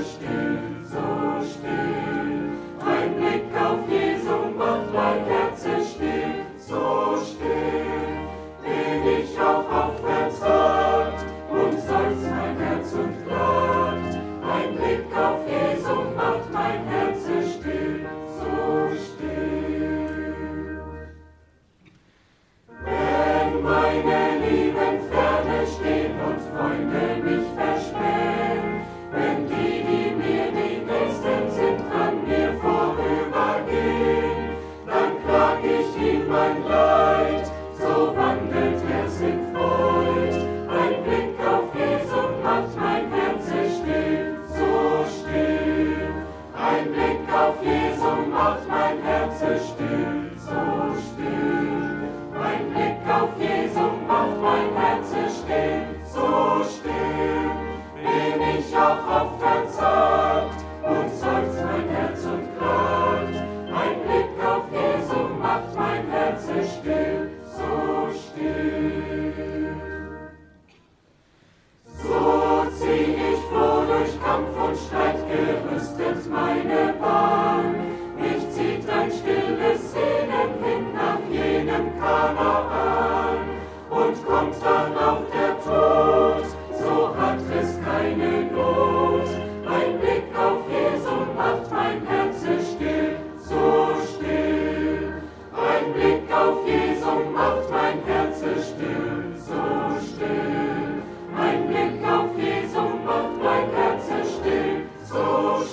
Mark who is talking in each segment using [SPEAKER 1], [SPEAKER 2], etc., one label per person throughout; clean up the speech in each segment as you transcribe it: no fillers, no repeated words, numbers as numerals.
[SPEAKER 1] So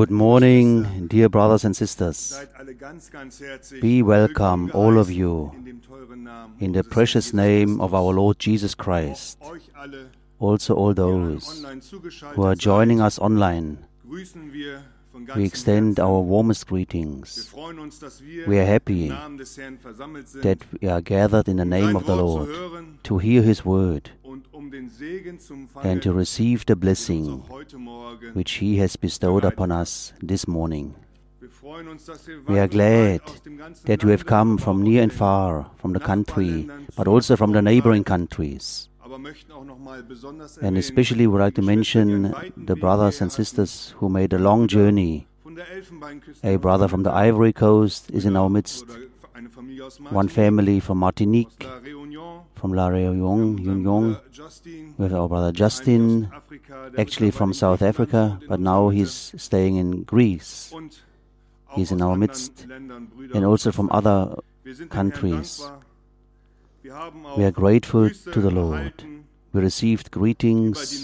[SPEAKER 1] Good morning, dear brothers and sisters. Be welcome, all of you, in the precious name of our Lord Jesus Christ. Also all those who are joining us online, we extend our warmest greetings. We are happy that we are gathered in the name of the Lord to hear His word and to receive the blessing which He has bestowed upon us this morning. We are glad that you have come from near and far, from the country, but also from the neighboring countries. And especially we would like to mention the brothers and sisters who made a long journey. A brother from the Ivory Coast is in our midst. One family from Martinique, from La Réunion, with our brother Justin, actually from South Africa, but now he's staying in Greece. He's in our midst, and also from other countries. We are grateful to the Lord. We received greetings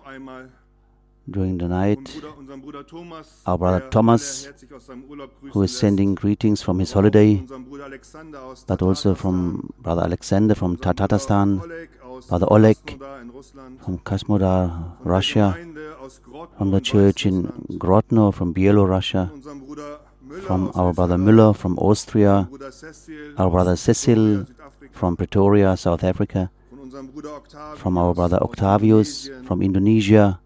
[SPEAKER 1] during the night. Our brother Thomas, who is sending greetings from his holiday, but also from brother Alexander from Tatarstan, brother Oleg from Krasnodar, Russia, from the church in Grodno from Belarus, from our brother Müller from Austria, our brother Cecil from Pretoria, South Africa, from our brother Octavius from Indonesia,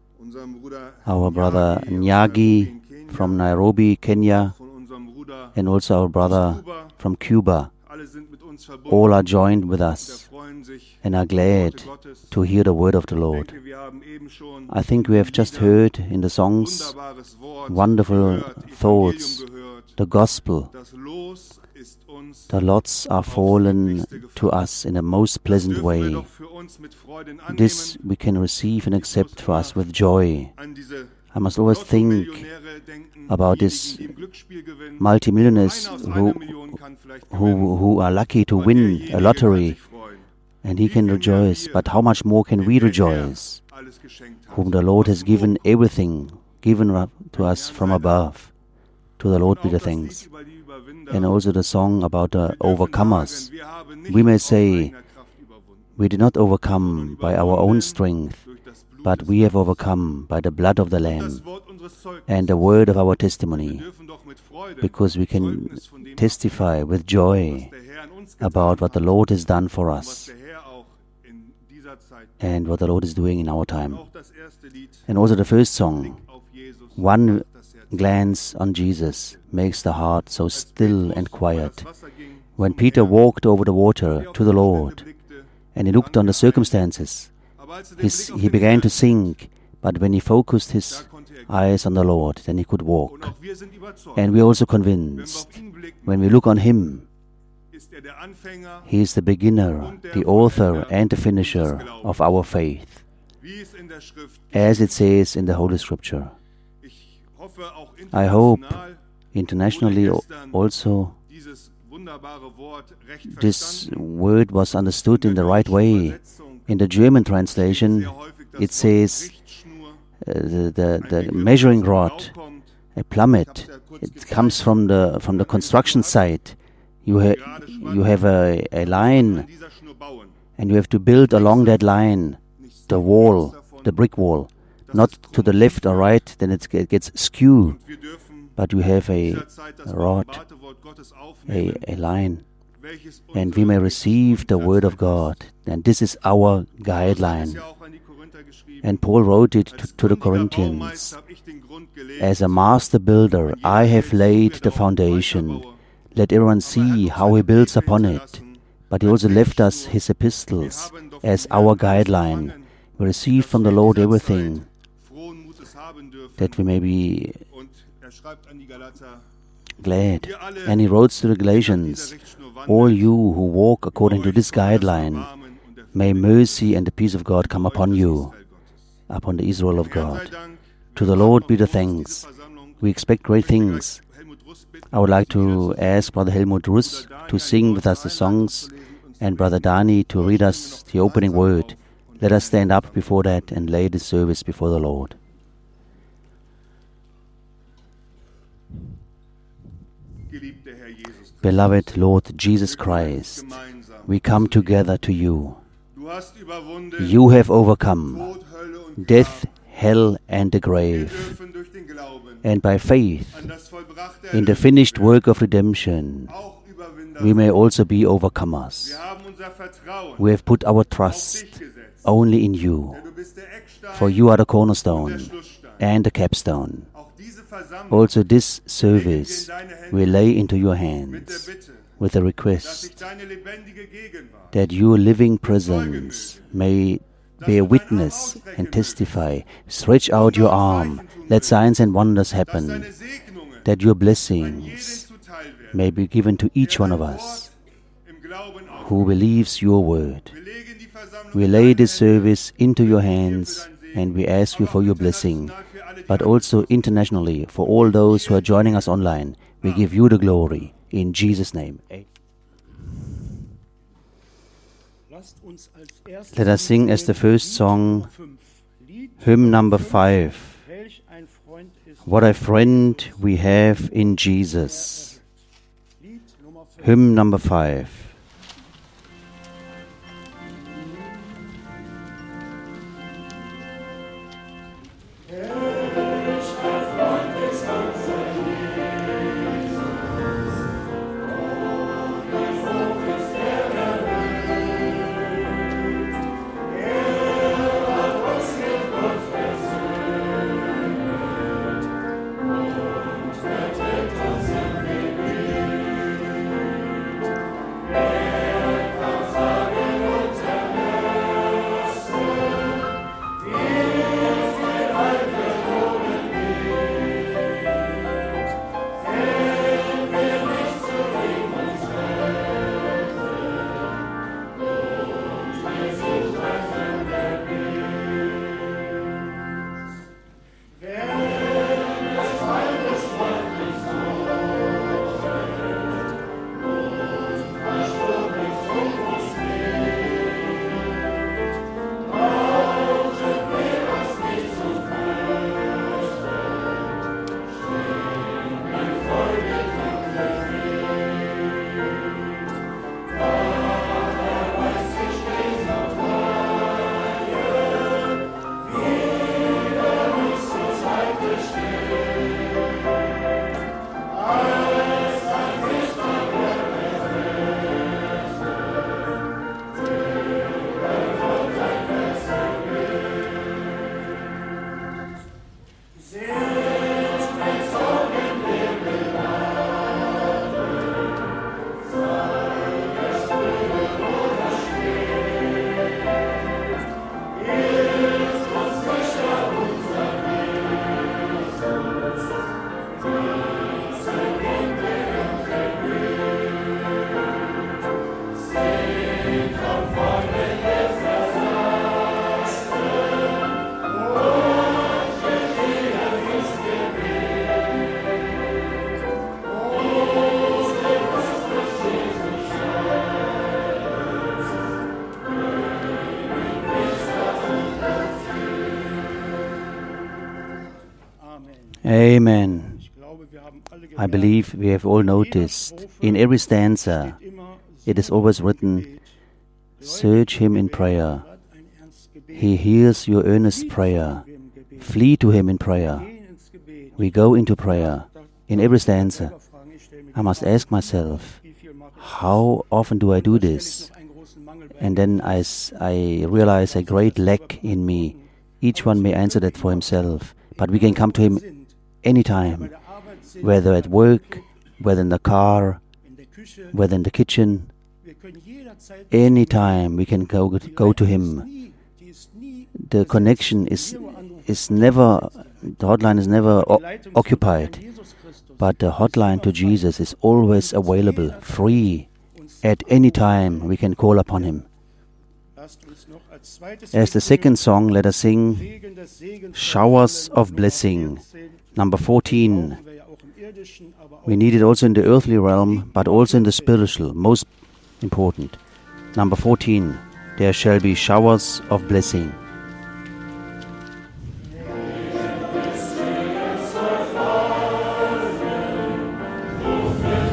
[SPEAKER 1] our brother Nyagi from Nairobi, Kenya, and also our brother from Cuba. All are joined with us and are glad to hear the word of the Lord. I think we have just heard in the songs wonderful thoughts, the gospel. The lots are fallen to us in a most pleasant way. This we can receive and accept for us with joy. I must always think about these multimillionaires who are lucky to win a lottery, and he can rejoice. But how much more can we rejoice, whom the Lord has given everything, given to us from above? To the Lord be the thanks. And also the song about the overcomers. We may say, we did not overcome by our own strength, but we have overcome by the blood of the Lamb and the word of our testimony, because we can testify with joy about what the Lord has done for us and what the Lord is doing in our time. And also the first song, one glance on Jesus makes the heart so still and quiet. When Peter walked over the water to the Lord and he looked on the circumstances, he began to sink, but when he focused his eyes on the Lord, then he could walk. And we are also convinced, when we look on Him, He is the beginner, the author and the finisher of our faith, as it says in the Holy Scripture. I hope internationally also this word was understood in the right way. In the German translation, it says the measuring rod, a plummet. It comes from the construction site. You have a line, and you have to build along that line the wall, the brick wall. Not to the left or right, then it gets skewed. But you have a rod, a line, and we may receive the word of God. And this is our guideline. And Paul wrote it to the Corinthians. As a master builder, I have laid the foundation. Let everyone see how he builds upon it. But he also left us his epistles as our guideline. We receive from the Lord everything, that we may be glad. And he wrote to the Galatians, all you who walk according to this guideline, may mercy and the peace of God come upon you, upon the Israel of God. To the Lord be the thanks. We expect great things. I would like to ask Brother Helmut Russ to sing with us the songs, and Brother Dani to read us the opening word. Let us stand up before that and lay this service before the Lord. Beloved Lord Jesus Christ, we come together to you. You have overcome death, hell, and the grave. And by faith in the finished work of redemption, we may also be overcomers. We have put our trust only in you, for you are the cornerstone and the capstone. Also this service we lay into your hands with a request that your living presence may bear witness and testify. Stretch out your arm, let signs and wonders happen, that your blessings may be given to each one of us who believes your word. We lay this service into your hands and we ask you for your blessing, but also internationally for all those who are joining us online. We give you the glory. In Jesus' name. Let us sing as the first song, hymn number 5. What a friend we have in Jesus. Hymn number 5. Amen. I believe we have all noticed, in every stanza, it is always written, search him in prayer. He hears your earnest prayer. Flee to him in prayer. We go into prayer. In every stanza, I must ask myself, how often do I do this? And then I realize a great lack in me. Each one may answer that for himself, but we can come to him anytime, whether at work, whether in the car, whether in the kitchen. Anytime we can go to him. The connection is never, the hotline is never occupied, but the hotline to Jesus is always available, free. At any time we can call upon him. As the second song, let us sing Showers of Blessing, number 14. We need it also in the earthly realm, but also in the spiritual, most important. Number 14, there shall be showers of blessing.
[SPEAKER 2] Thank you.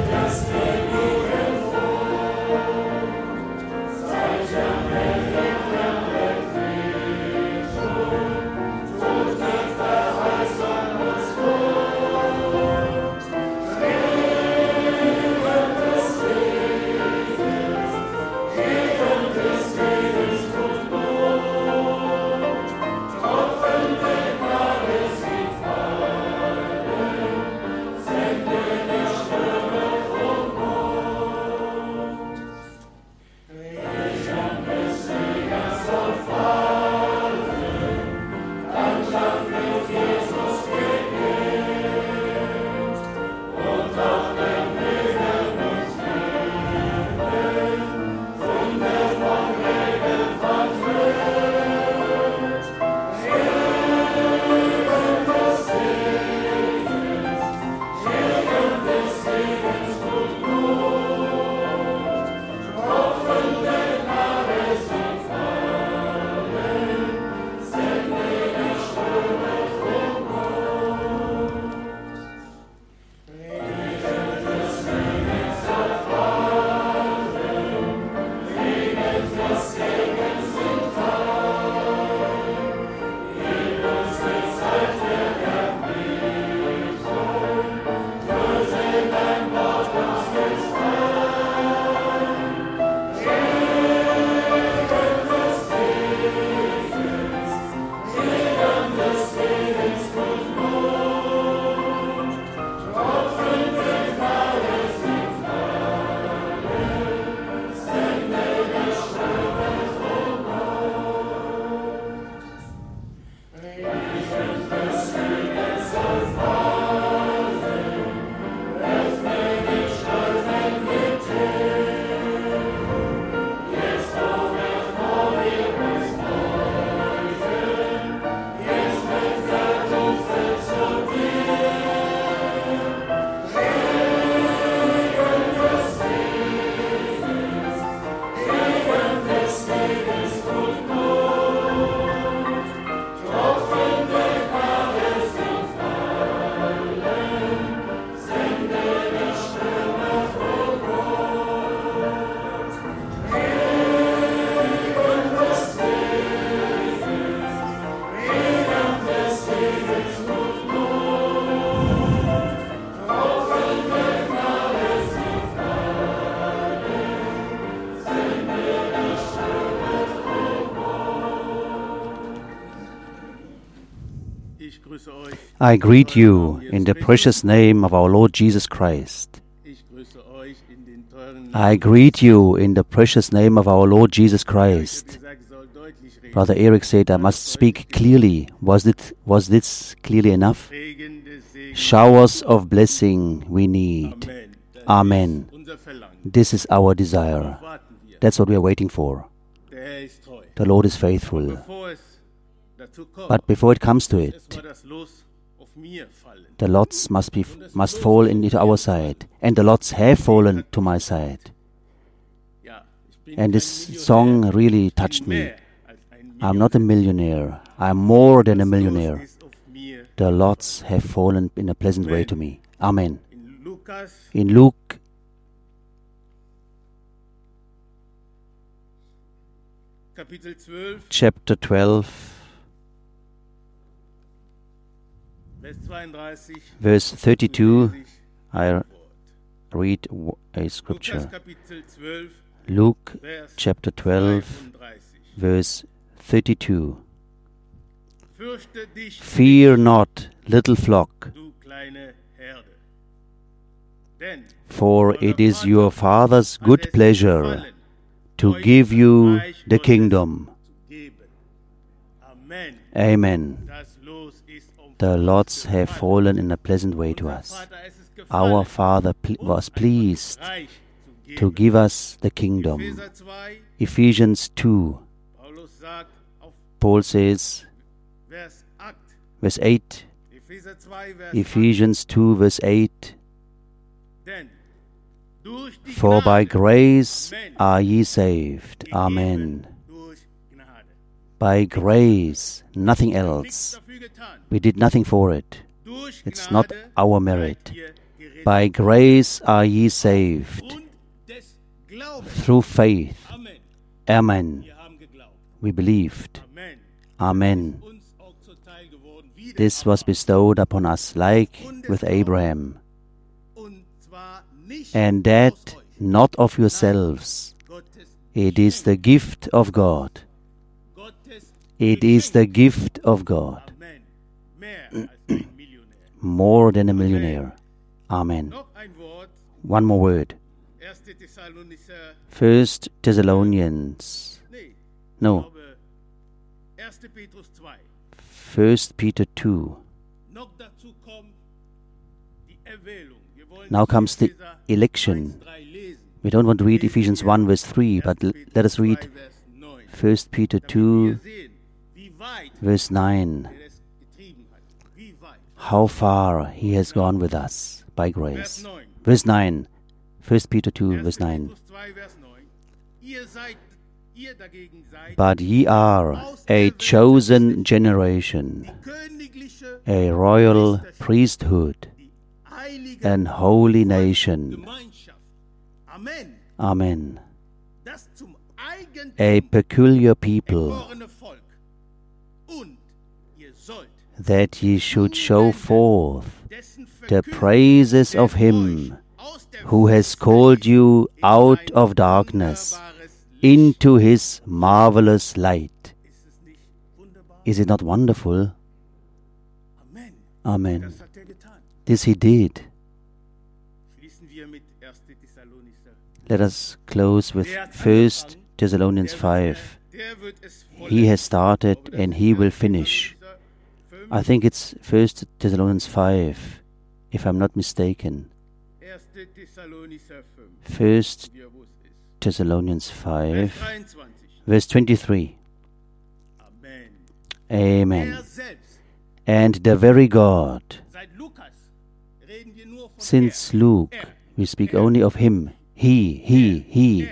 [SPEAKER 1] I greet you in the precious name of our Lord Jesus Christ. I greet you in the precious name of our Lord Jesus Christ. Brother Eric said, I must speak clearly. Was this clearly enough? Showers of blessing we need. Amen. This is our desire. That's what we are waiting for. The Lord is faithful. But before it comes to it, the lots must fall into our side. And the lots have fallen to my side. And this song really touched me. I'm not a millionaire. I'm more than a millionaire. The lots have fallen in a pleasant way to me. Amen. In Luke chapter 12, verse 32, I read a scripture. Luke chapter 12, verse 32. Fear not, little flock, for it is your Father's good pleasure to give you the kingdom. Amen. The lots have fallen in a pleasant way to us. Our Father was pleased to give us the kingdom. Ephesians 2. Paul says, verse 8, Ephesians 2, verse 8, for by grace are ye saved. Amen. By grace, nothing else. We did nothing for it. It's not our merit. By grace are ye saved. Through faith. Amen. We believed. Amen. This was bestowed upon us like with Abraham. And that not of yourselves. It is the gift of God. It is the gift of God. More than a millionaire. Amen. One more word. 1 Thessalonians. No. 1 Peter 2. Now comes the election. We don't want to read Ephesians 1 verse 3, but let us read 1 Peter 2 verse 9. How far He has gone with us by grace. Verse 9. 1 Peter 2 verse 9. But ye are a chosen generation, a royal priesthood, an holy nation. Amen. A peculiar people, that ye should show forth the praises of Him who has called you out of darkness into His marvelous light. Is it not wonderful? Amen. This He did. Let us close with 1 Thessalonians 5. He has started and He will finish. I think it's 1 Thessalonians 5, if I'm not mistaken. 1 Thessalonians 5, verse 23. Amen. And the very God. Since Luke, we speak only of Him. He.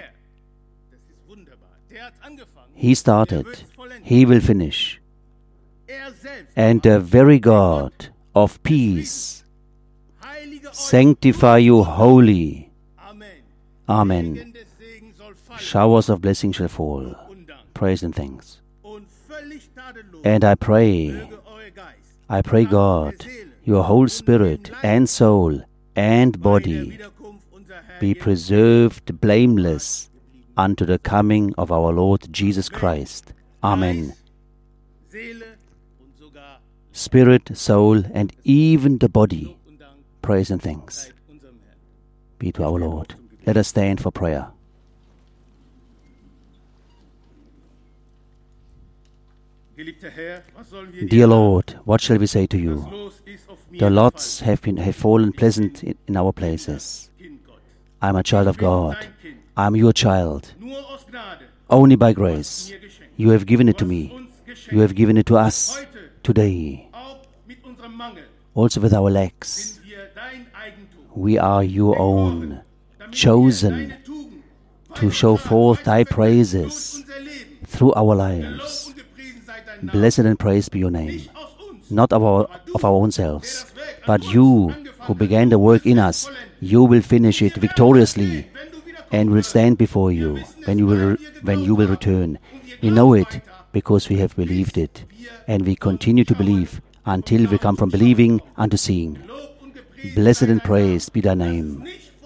[SPEAKER 1] He started. He will finish. And the very God of peace sanctify you wholly. Amen. Showers of blessing shall fall. Praise and thanks. And I pray God, your whole spirit and soul and body be preserved blameless unto the coming of our Lord Jesus Christ. Amen. spirit, soul, and even the body. Praise and thanks be to our Lord. Let us stand for prayer. Dear Lord, what shall we say to you? The lots have fallen pleasant in our places. I am a child of God. I am your child. Only by grace. You have given it to me. You have given it to us today. Also with our legs. We are your own, chosen to show forth thy praises through our lives. Blessed and praised be your name. Not of our own selves, but you who began the work in us, you will finish it victoriously and will stand before you when you will return. We know it because we have believed it, and we continue to believe until we come from believing unto seeing. Blessed and praised be thy name.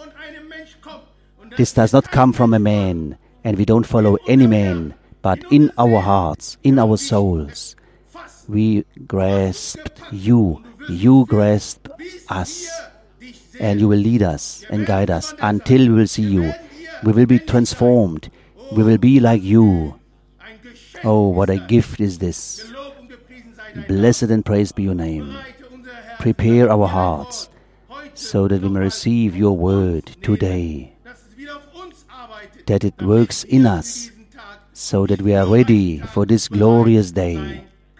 [SPEAKER 1] This does not come from a man, and we don't follow any man, but in our hearts, in our souls, we grasped you. You grasped us, and you will lead us and guide us until we will see you. We will be transformed. We will be like you. Oh, what a gift is this. Blessed and praised be your name. Prepare our hearts so that we may receive your word today, that it works in us so that we are ready for this glorious day.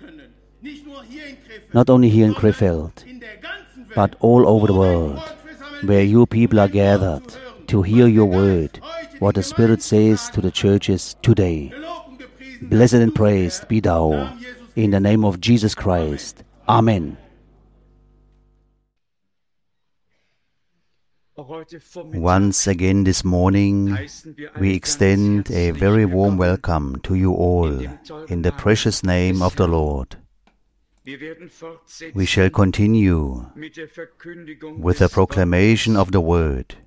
[SPEAKER 1] Not only here in Krefeld, but all over the world, where your people are gathered to hear your word, what the Spirit says to the churches today. Blessed and praised be thou, in the name of Jesus Christ. Amen. Once again this morning, we extend a very warm welcome to you all in the precious name of the Lord. We shall continue with the proclamation of the Word.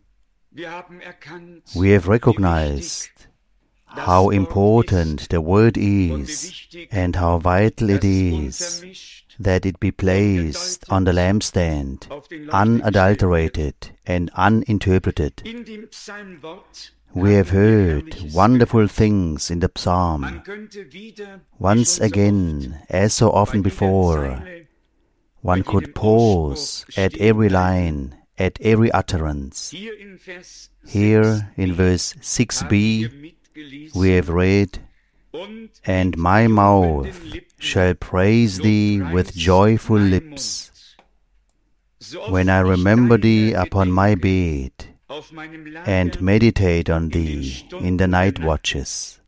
[SPEAKER 1] We have recognized how important the Word is and how vital it is that it be placed on the lampstand, unadulterated and uninterpreted. We have heard wonderful things in the psalm. Once again, as so often before, one could pause at every line, at every utterance. Here in verse 6b, we have read, "And my mouth shall praise thee with joyful lips, when I remember thee upon my bed, and meditate on thee in the night watches.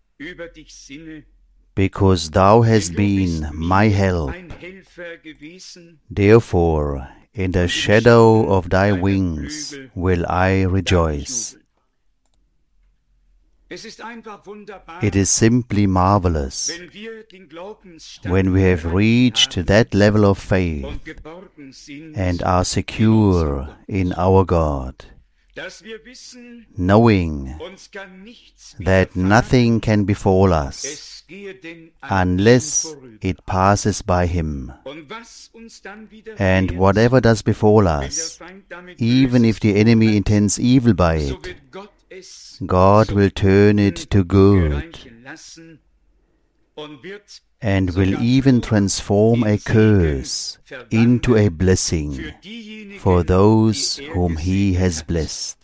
[SPEAKER 1] Because thou hast been my help, therefore in the shadow of thy wings will I rejoice." It is simply marvelous when we have reached that level of faith and are secure in our God, knowing that nothing can befall us unless it passes by Him. And whatever does befall us, even if the enemy intends evil by it, God will turn it to good and will even transform a curse into a blessing for those whom He has blessed.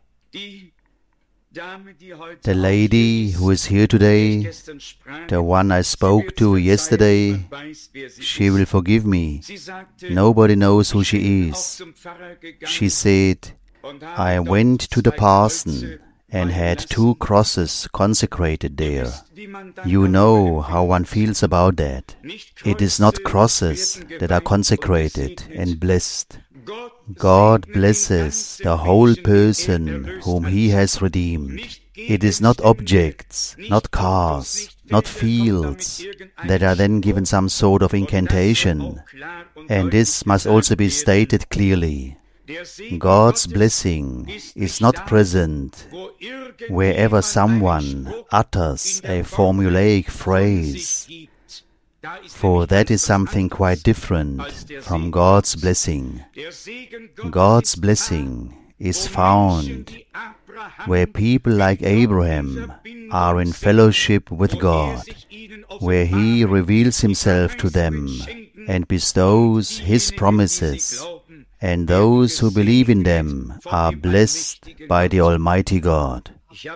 [SPEAKER 1] The lady who is here today, the one I spoke to yesterday, she will forgive me. Nobody knows who she is. She said, "I went to the parson and had 2 crosses consecrated there." You know how one feels about that. It is not crosses that are consecrated and blessed. God blesses the whole person whom He has redeemed. It is not objects, not cars, not fields that are then given some sort of incantation. And this must also be stated clearly. God's blessing is not present wherever someone utters a formulaic phrase, for that is something quite different from God's blessing. God's blessing is found where people like Abraham are in fellowship with God, where He reveals Himself to them and bestows His promises, and those who believe in them are blessed by the Almighty God.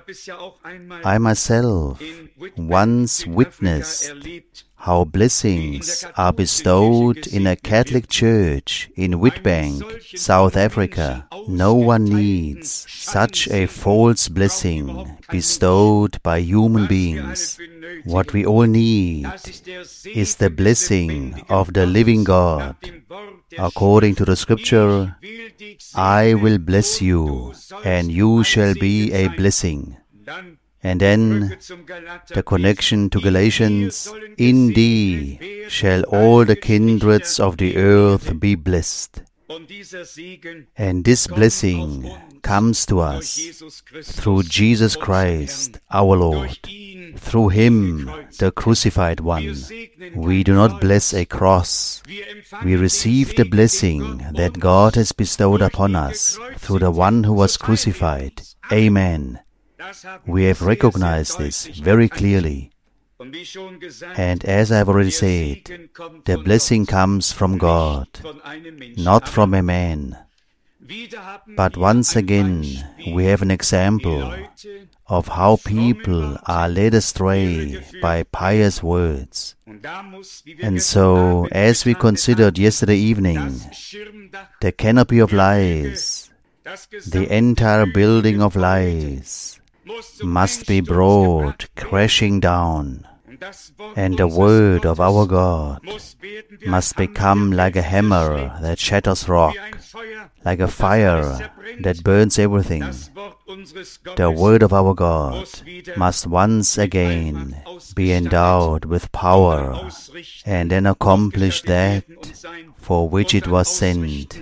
[SPEAKER 1] I myself once witnessed how blessings are bestowed in a Catholic church in Witbank, South Africa. No one needs such a false blessing bestowed by human beings. What we all need is the blessing of the living God. According to the scripture, I will bless you, and you shall be a blessing. And then the connection to Galatians, in thee shall all the kindreds of the earth be blessed. And this blessing comes to us through Jesus Christ, our Lord. Through Him, the crucified one. We do not bless a cross. We receive the blessing that God has bestowed upon us through the one who was crucified. Amen. We have recognized this very clearly. And as I have already said, the blessing comes from God, not from a man. But once again, we have an example of how people are led astray by pious words. And so, as we considered yesterday evening, the canopy of lies, the entire building of lies, must be brought crashing down, and the word of our God must become like a hammer that shatters rock, like a fire that burns everything. The word of our God must once again be endowed with power and then accomplish that for which it was sent.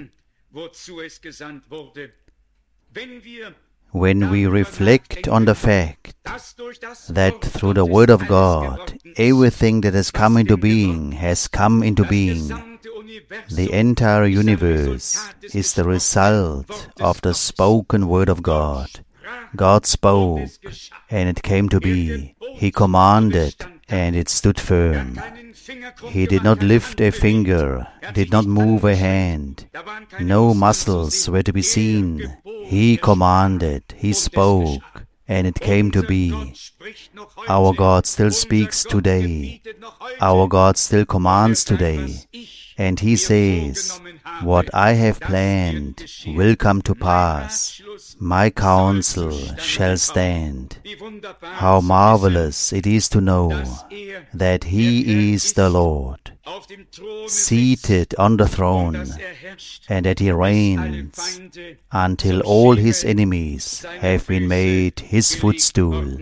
[SPEAKER 1] When we reflect on the fact that through the Word of God, everything that has come into being has come into being, the entire universe is the result of the spoken Word of God. God spoke, and it came to be. He commanded, and it stood firm. He did not lift a finger, did not move a hand. No muscles were to be seen. He commanded, He spoke, and it came to be. Our God still speaks today. Our God still commands today. And He says, what I have planned will come to pass. My counsel shall stand. How marvelous it is to know that He is the Lord, seated on the throne, and that He reigns until all His enemies have been made His footstool.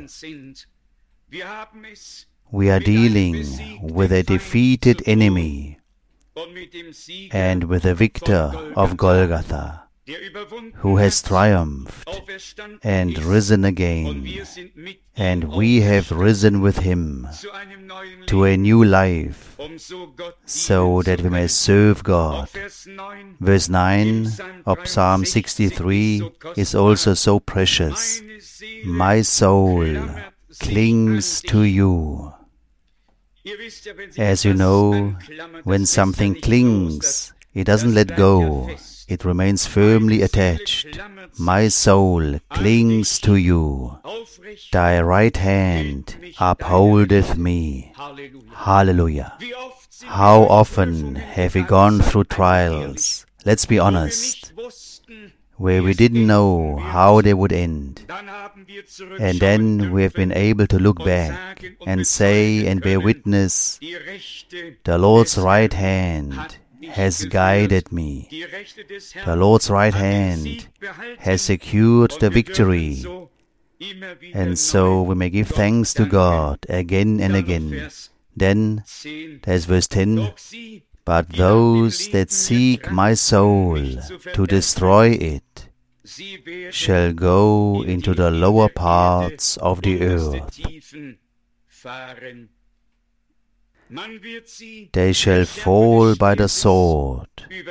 [SPEAKER 1] We are dealing with a defeated enemy and with the victor of Golgotha, who has triumphed and risen again, and we have risen with Him to a new life, so that we may serve God. Verse 9 of Psalm 63 is also so precious. My soul clings to you. As you know, when something clings, it doesn't let go. It remains firmly attached. My soul clings to you. Thy right hand upholdeth me. Hallelujah. How often have we gone through trials, let's be honest, where we didn't know how they would end. And then we have been able to look back and say and bear witness, the Lord's right hand has guided me. The Lord's right hand has secured the victory. And so we may give thanks to God again and again. Then, there's verse 10, but those that seek my soul to destroy it shall go into the lower parts of the earth. They shall fall by the sword.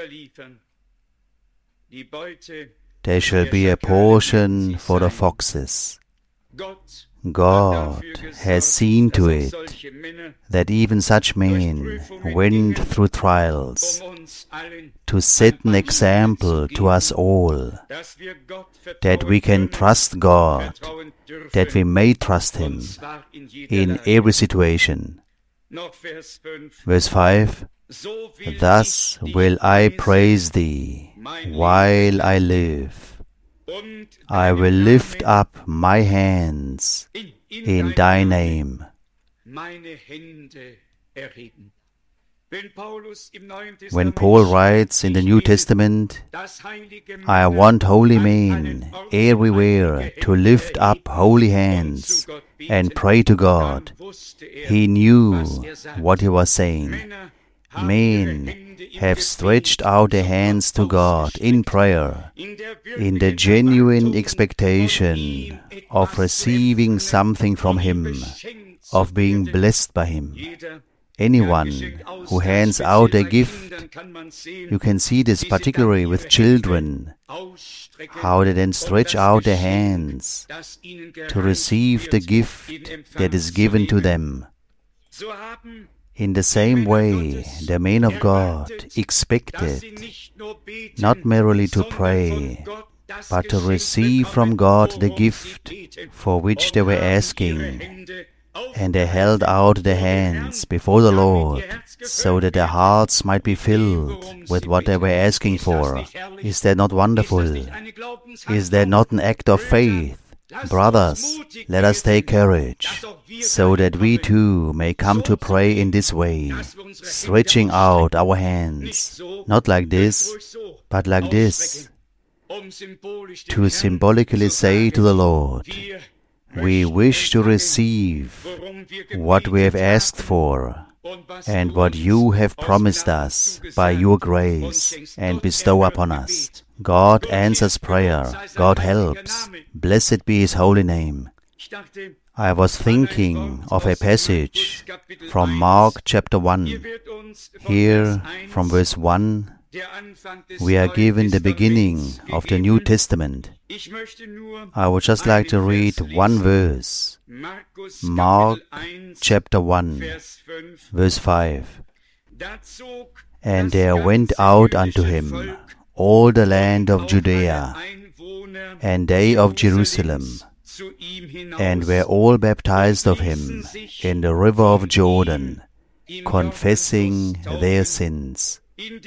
[SPEAKER 1] They shall be a portion for the foxes. God has seen to it that even such men went through trials to set an example to us all, that we can trust God, that we may trust Him in every situation. Verse 5, Thus will I praise Thee while I live. I will lift up my hands in Thy name. When Paul writes in the New Testament, I want holy men everywhere to lift up holy hands and pray to God, he knew what he was saying. Men have stretched out their hands to God in prayer, in the genuine expectation of receiving something from Him, of being blessed by Him. Anyone who hands out a gift, you can see this particularly with children, how they then stretch out their hands to receive the gift that is given to them. In the same way, the men of God expected not merely to pray, but to receive from God the gift for which they were asking, and they held out their hands before the Lord, so that their hearts might be filled with what they were asking for. Is that not wonderful? Is that not an act of faith? Brothers, let us take courage, so that we too may come to pray in this way, stretching out our hands, not like this, but like this, to symbolically say to the Lord, we wish to receive what we have asked for, and what you have promised us by your grace and bestow upon us. God answers prayer. God helps. Blessed be His holy name. I was thinking of a passage from Mark chapter 1. Here, from verse 1, we are given the beginning of the New Testament. I would just like to read one verse. Mark chapter 1, verse 5. And there went out unto him all the land of Judea, and they of Jerusalem, and were all baptized of him in the river of Jordan, confessing their sins.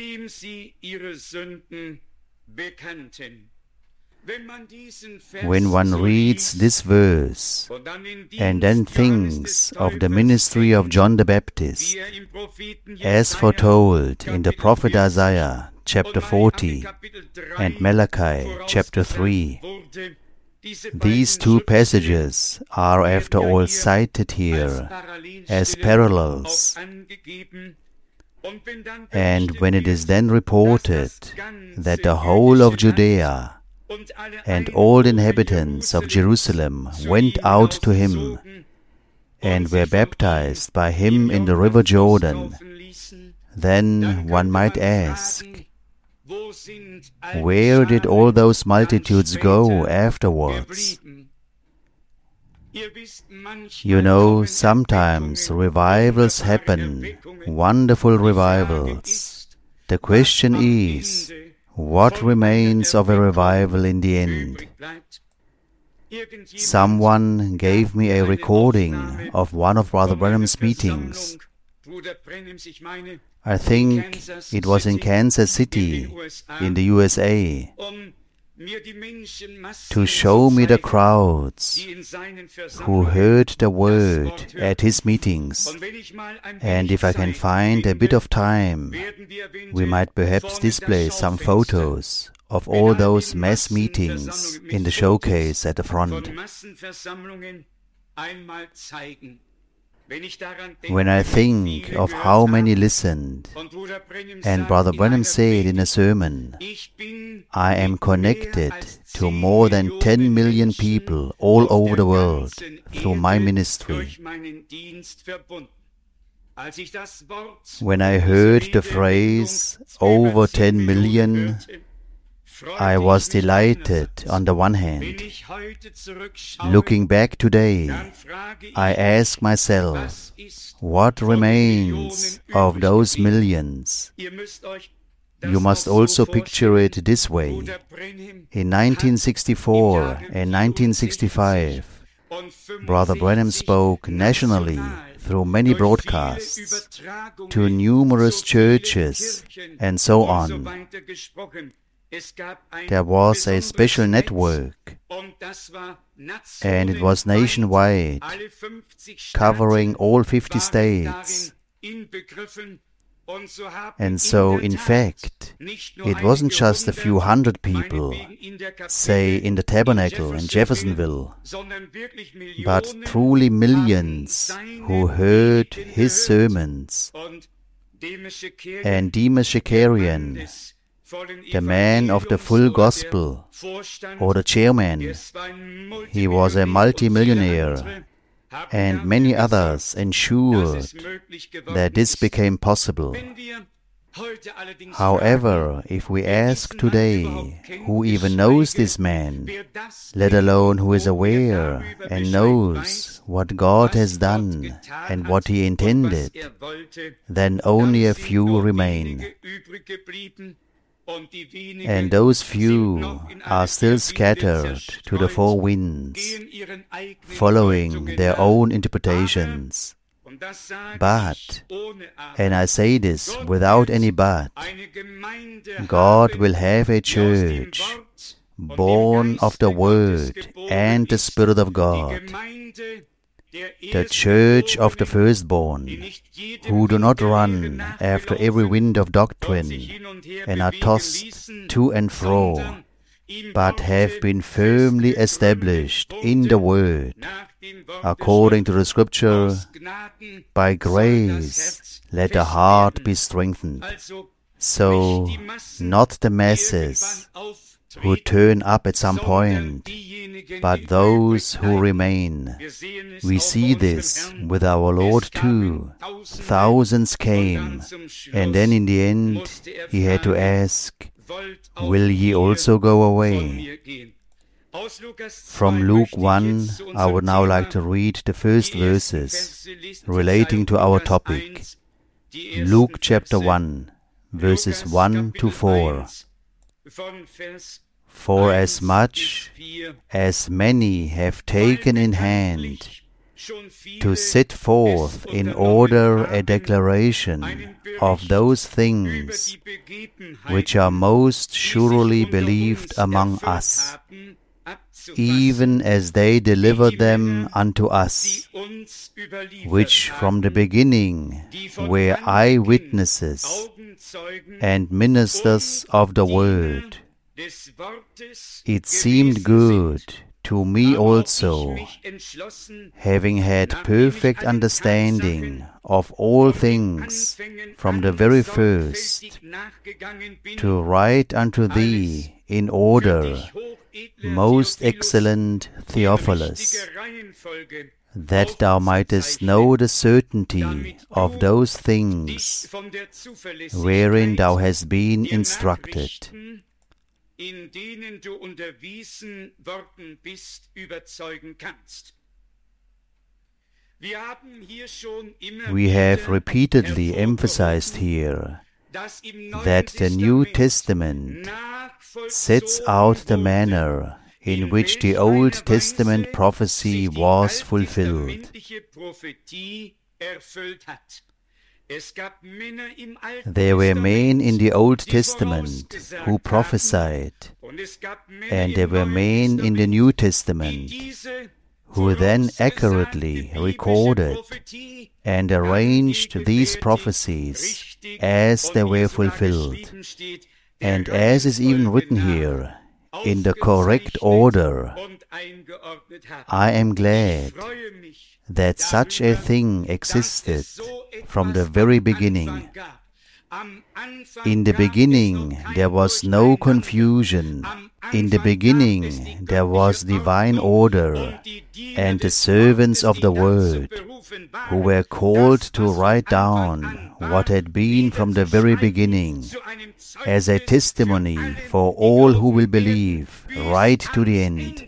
[SPEAKER 1] When one reads this verse and then thinks of the ministry of John the Baptist, as foretold in the prophet Isaiah chapter 40 and Malachi chapter 3, these two passages are after all cited here as parallels. And when it is then reported that the whole of Judea and all the inhabitants of Jerusalem went out to him and were baptized by him in the river Jordan, then one might ask, where did all those multitudes go afterwards? You know, sometimes revivals happen, wonderful revivals. The question is, what remains of a revival in the end? Someone gave me a recording of one of Brother Branham's meetings. I think it was in Kansas City, in the USA, to show me the crowds who heard the word at his meetings. And if I can find a bit of time, we might perhaps display some photos of all those mass meetings in the showcase at the front. When I think of how many listened, and Brother Branham said in a sermon, I am connected to more than 10 million people all over the world through my ministry. When I heard the phrase over 10 million, I was delighted on the one hand. Looking back today, I ask myself, what remains of those millions? You must also picture it this way. In 1964 and 1965, Brother Branham spoke nationally through many broadcasts to numerous churches and so on. There was a special network, and it was nationwide, covering all 50 states. And so, in fact, it wasn't just a few hundred people, say in the Tabernacle in Jeffersonville, but truly millions who heard his sermons. And Demas Shakarian, the man of the full gospel, or the chairman, he was a multi-millionaire, and many others ensured that this became possible. However, if we ask today who even knows this man, let alone who is aware and knows what God has done and what He intended, then only a few remain. And those few are still scattered to the four winds, following their own interpretations. But, and I say this without any but, God will have a church born of the Word and the Spirit of God, the church of the firstborn, who do not run after every wind of doctrine and are tossed to and fro, but have been firmly established in the Word, according to the Scripture, by grace let the heart be strengthened. So, not the masses who turn up at some point, but those who remain. We see this with our Lord too. Thousands came, and then in the end He had to ask, will ye also go away? From Luke 1, I would now like to read the first verses relating to our topic. Luke chapter 1, verses 1 to 4. For as much as many have taken in hand to set forth in order a declaration of those things which are most surely believed among us, even as they delivered them unto us, which from the beginning were eyewitnesses and ministers of the word. It seemed good to me also, having had perfect understanding of all things from the very first, to write unto thee in order, most excellent Theophilus, that thou mightest know the certainty of those things wherein thou hast been instructed.
[SPEAKER 2] In denen du unterwiesen worden bist, überzeugen kannst.
[SPEAKER 1] We have repeatedly emphasized here that the New Testament sets out the manner in which the Old Testament prophecy was fulfilled. There were men in the Old Testament who prophesied, and there were men in the New Testament who then accurately recorded and arranged these prophecies as they were fulfilled, and as is even written here, in the correct order. I am glad that such a thing existed from the very beginning. In the beginning there was no confusion In the beginning there was divine order, and the servants of the Word, who were called to write down what had been from the very beginning, as a testimony for all who will believe, right to the end.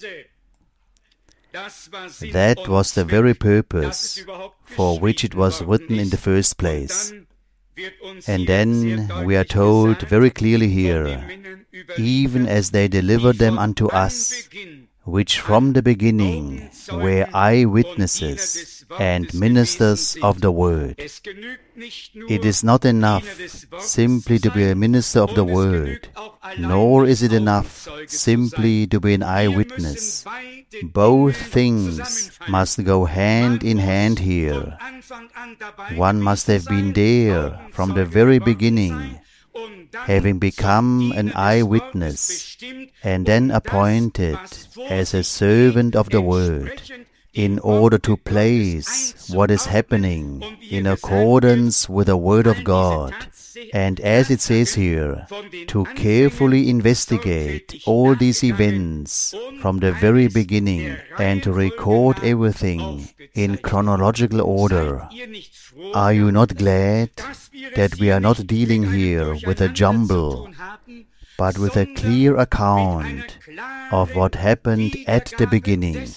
[SPEAKER 1] That was the very purpose for which it was written in the first place. And then we are told very clearly here, even as they delivered them unto us, which from the beginning were eyewitnesses and ministers of the Word. It is not enough simply to be a minister of the Word, nor is it enough simply to be an eyewitness. Both things must go hand in hand here. One must have been there from the very beginning, having become an eyewitness, and then appointed as a servant of the Word, in order to place what is happening in accordance with the Word of God. And as it says here, to carefully investigate all these events from the very beginning and to record everything in chronological order. Are you not glad that we are not dealing here with a jumble, but with a clear account of what happened at the beginning?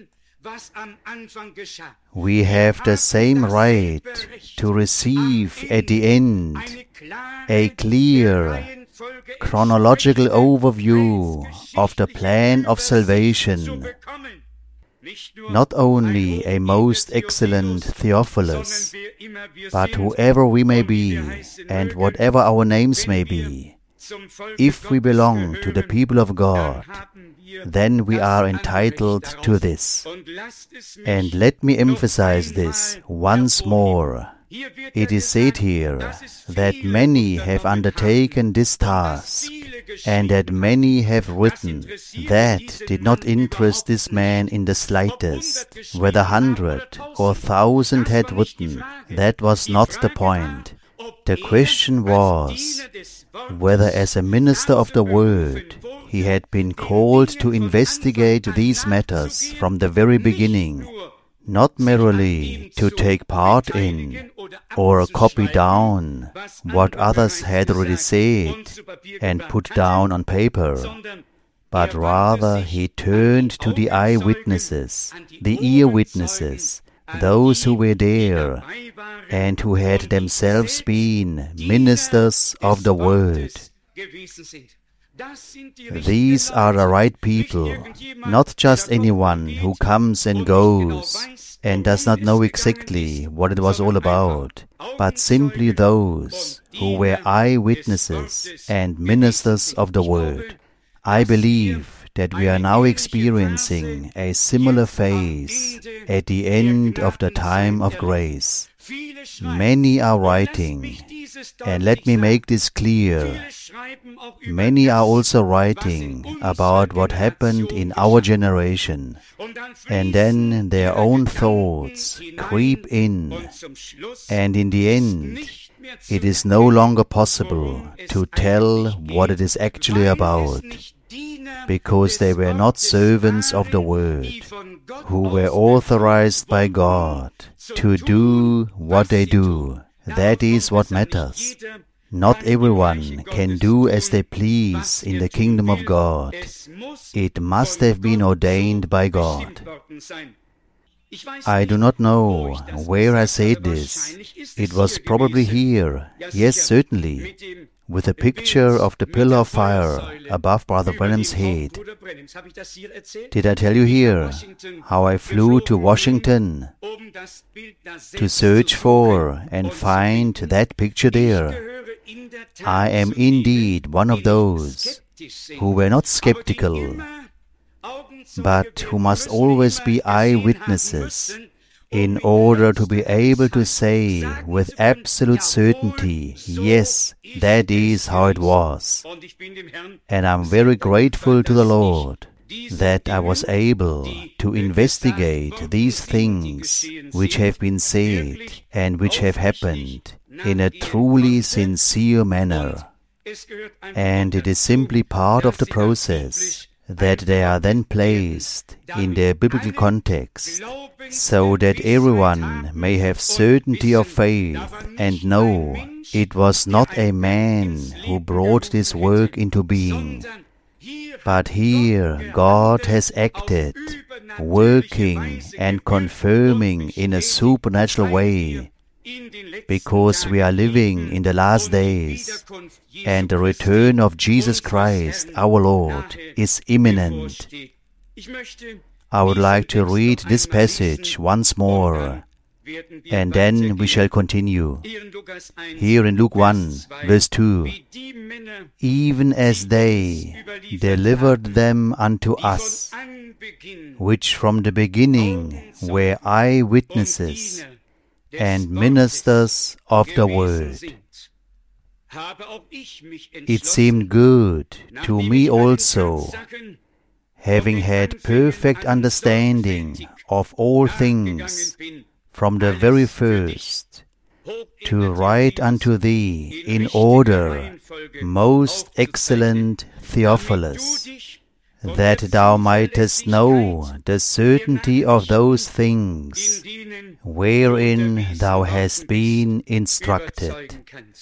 [SPEAKER 1] We have the same right to receive at the end a clear, chronological overview of the plan of salvation. Not only a most excellent Theophilus, but whoever we may be and whatever our names may be, if we belong to the people of God, then we are entitled to this. And let me emphasize this once more. It is said here that many have undertaken this task, and that many have written. That did not interest this man in the slightest. Whether 100 or 1,000 had written, that was not the point. The question was whether as a minister of the Word he had been called to investigate these matters from the very beginning, not merely to take part in or copy down what others had already said and put down on paper, but rather he turned to the eyewitnesses, the ear witnesses, those who were there and who had themselves been ministers of the Word. These are the right people, not just anyone who comes and goes and does not know exactly what it was all about, but simply those who were eyewitnesses and ministers of the Word. I believe that we are now experiencing a similar phase at the end of the time of grace. Many are writing, and let me make this clear, many are also writing about what happened in our generation, and then their own thoughts creep in, and in the end, it is no longer possible to tell what it is actually about, because they were not servants of the Word, who were authorized by God to do what they do. That is what matters. Not everyone can do as they please in the kingdom of God. It must have been ordained by God. I do not know where I said this. It was probably here. Yes, certainly. With a picture of the pillar of fire above Brother Branham's head. Did I tell you here how I flew to Washington to search for and find that picture there? I am indeed one of those who were not skeptical, but who must always be eyewitnesses in order to be able to say with absolute certainty, yes, that is how it was. And I'm very grateful to the Lord that I was able to investigate these things which have been said and which have happened in a truly sincere manner. and it is simply part of the process that they are then placed in their biblical context, so that everyone may have certainty of faith and know it was not a man who brought this work into being, but here God has acted, working and confirming in a supernatural way, because we are living in the last days, and the return of Jesus Christ, our Lord, is imminent. I would like to read this passage once more, and then we shall continue. Here in Luke 1, verse 2, even as they delivered them unto us, which from the beginning were eyewitnesses and ministers of the word. It seemed good to me also, having had perfect understanding of all things from the very first, to write unto thee in order, most excellent Theophilus, that thou mightest know the certainty of those things wherein thou hast been instructed.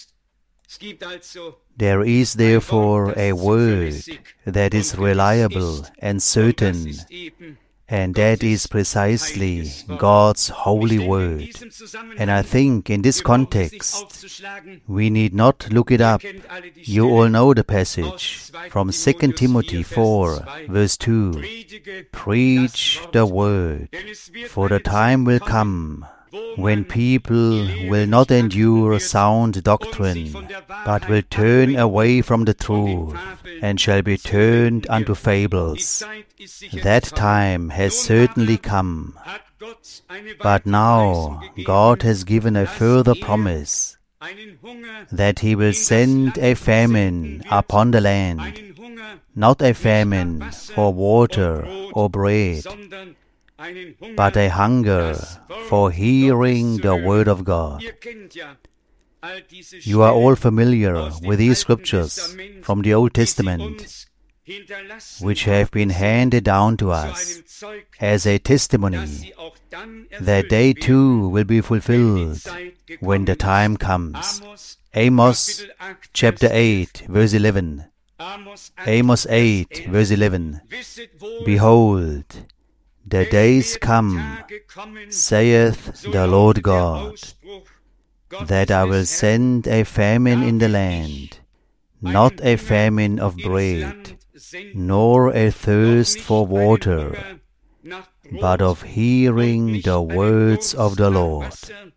[SPEAKER 1] There is therefore a word that is reliable and certain, and that is precisely God's holy word. And I think in this context, we need not look it up. You all know the passage from 2 Timothy 4, verse 2. Preach the word, for the time will come when people will not endure sound doctrine, but will turn away from the truth, and shall be turned unto fables. That time has certainly come. But now God has given a further promise, that He will send a famine upon the land, not a famine for water or bread, but a hunger for hearing the Word of God. You are all familiar with these scriptures from the Old Testament, which have been handed down to us as a testimony that they too will be fulfilled when the time comes. Amos chapter 8, verse 11. Amos 8, verse 11. Behold, the days come, saith the Lord God, that I will send a famine in the land, not a famine of bread, nor a thirst for water, but of hearing the words of the Lord.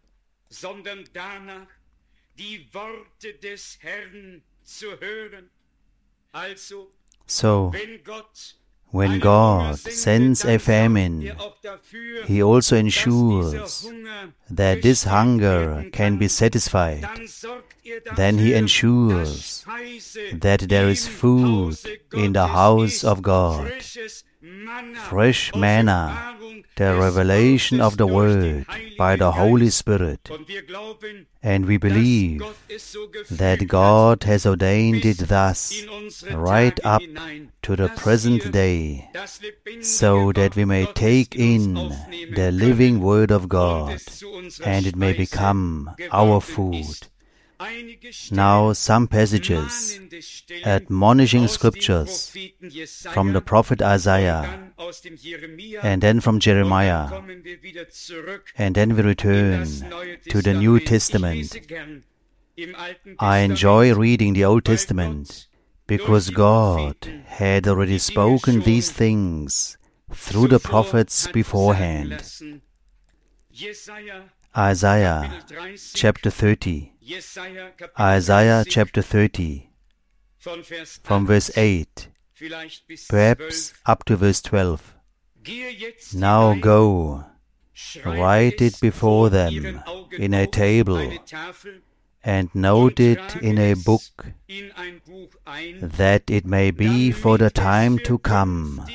[SPEAKER 1] So, when God sends a famine, He also ensures that this hunger can be satisfied. Then He ensures that there is food in the house of God, fresh manna, the revelation of the Word by the Holy Spirit. And we believe that God has ordained it thus right up to the present day, so that we may take in the living Word of God, and it may become our food. Now some passages, admonishing scriptures from the prophet Isaiah, and then from Jeremiah, and then we return to the New Testament. I enjoy reading the Old Testament because God had already spoken these things through the prophets beforehand. Isaiah chapter 30. Isaiah chapter 30, from verse 8, perhaps up to verse 12. Now go, write it before them in a table, and note it in a book, that it may be for the time to come,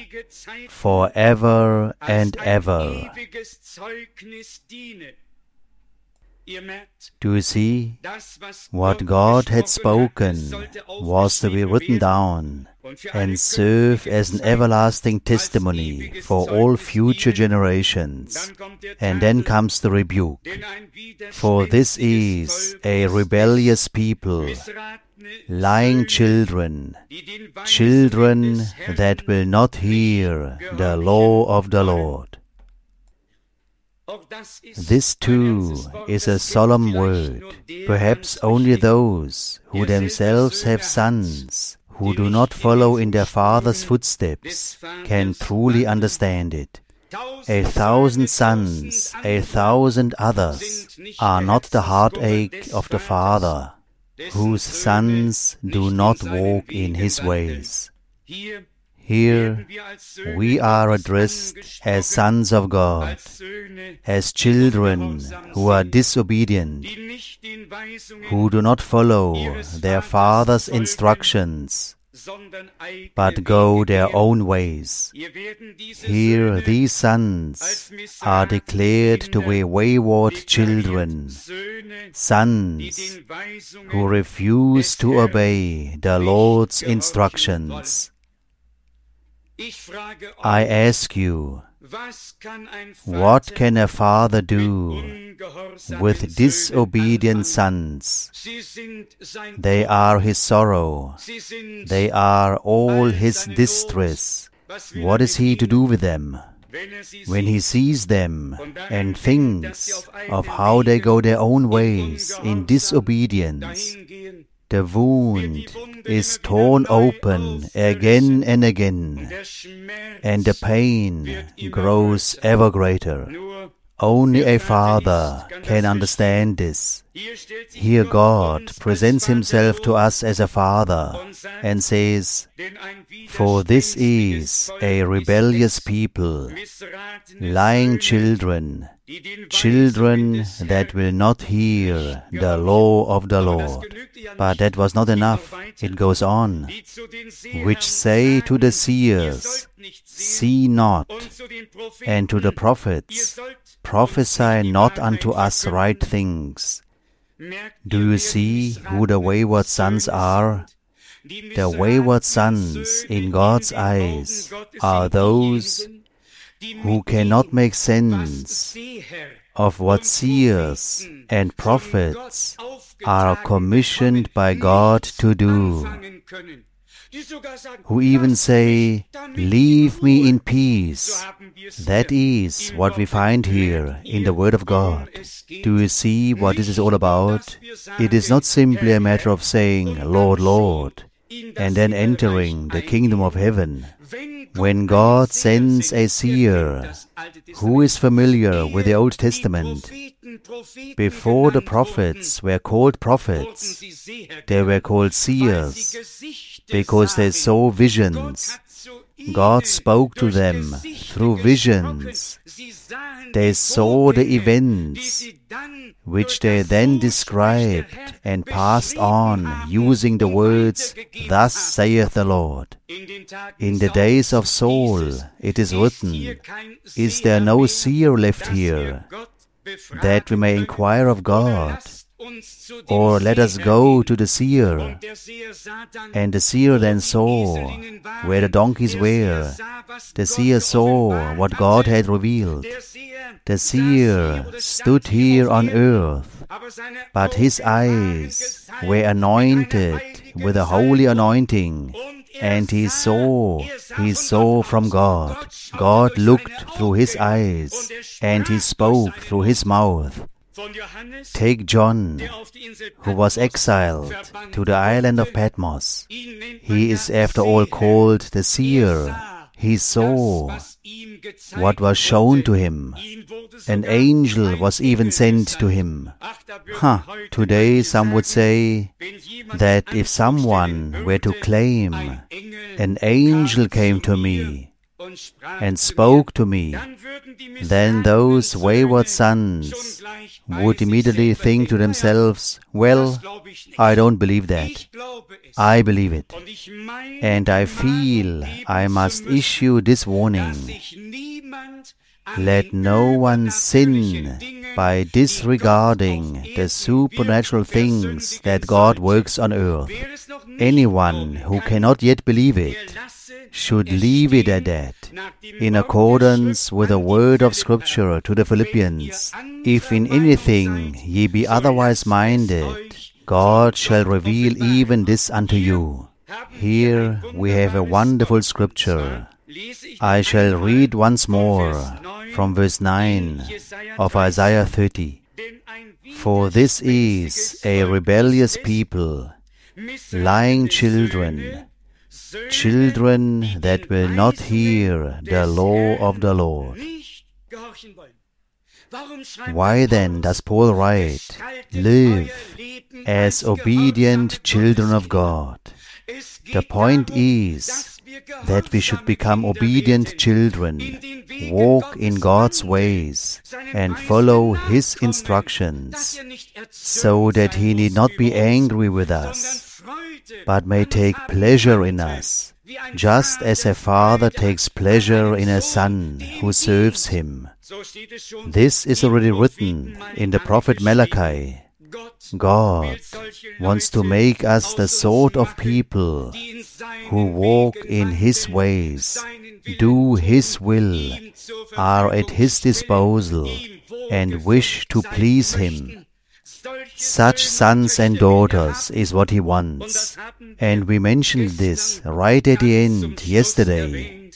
[SPEAKER 1] forever and ever. Do you see? What God had spoken was to be written down and serve as an everlasting testimony for all future generations. And then comes the rebuke. For this is a rebellious people, lying children, children that will not hear the law of the Lord. This too is a solemn word. Perhaps only those who themselves have sons who do not follow in their father's footsteps can truly understand it. 1,000 sons, 1,000 others are not the heartache of the Father, whose sons do not walk in His ways. Here we are addressed as sons of God, as children who are disobedient, who do not follow their Father's instructions, but go their own ways. Here these sons are declared to be wayward children, sons who refuse to obey the Lord's instructions. I ask you, what can a father do with disobedient sons? They are his sorrow. They are all his distress. What is he to do with them? When he sees them and thinks of how they go their own ways in disobedience, the wound is torn open again and again, and the pain grows ever greater. Only a father can understand this. Here God presents Himself to us as a father and says, "For this is a rebellious people, lying children, children that will not hear the law of the Lord." But that was not enough. It goes on, which say to the seers, "See not," and to the prophets, "Prophesy not unto us right things." Do you see who the wayward sons are? The wayward sons in God's eyes are those who cannot make sense of what seers and prophets are commissioned by God to do, who even say, "Leave me in peace." That is what we find here in the Word of God. Do you see what this is all about? It is not simply a matter of saying, "Lord, Lord," and then entering the kingdom of heaven. When God sends a seer who is familiar with the Old Testament, before the prophets were called prophets, they were called seers, because they saw visions. God spoke to them through visions. They saw the events, which they then described and passed on using the words, "Thus saith the Lord." In the days of Saul, it is written, "Is there no seer left here, that we may inquire of God? Or let us go to the seer." And the seer then saw where the donkeys were. The seer saw what God had revealed. The seer stood here on earth, but his eyes were anointed with a holy anointing, and he saw from God. God looked through his eyes, and he spoke through his mouth. Take John, who was exiled to the island of Patmos. He is after all called the seer. He saw what was shown to him. An angel was even sent to him. Today some would say that if someone were to claim, "An angel came to me," and spoke to me, then those wayward sons would immediately think to themselves, well, I don't believe that. I believe it. And I feel I must issue this warning. Let no one sin by disregarding the supernatural things that God works on earth. Anyone who cannot yet believe it should leave it at that, in accordance with the word of Scripture to the Philippians. If in anything ye be otherwise minded, God shall reveal even this unto you. Here we have a wonderful Scripture. I shall read once more from verse 9 of Isaiah 30. For this is a rebellious people, lying children, children that will not hear the law of the Lord. Why then does Paul write, live as obedient children of God? The point is that we should become obedient children, walk in God's ways, and follow His instructions, so that He need not be angry with us, but may take pleasure in us, just as a father takes pleasure in a son who serves him. This is already written in the prophet Malachi. God wants to make us the sort of people who walk in His ways, do His will, are at His disposal, and wish to please Him. Such sons and daughters is what He wants. And we mentioned this right at the end yesterday.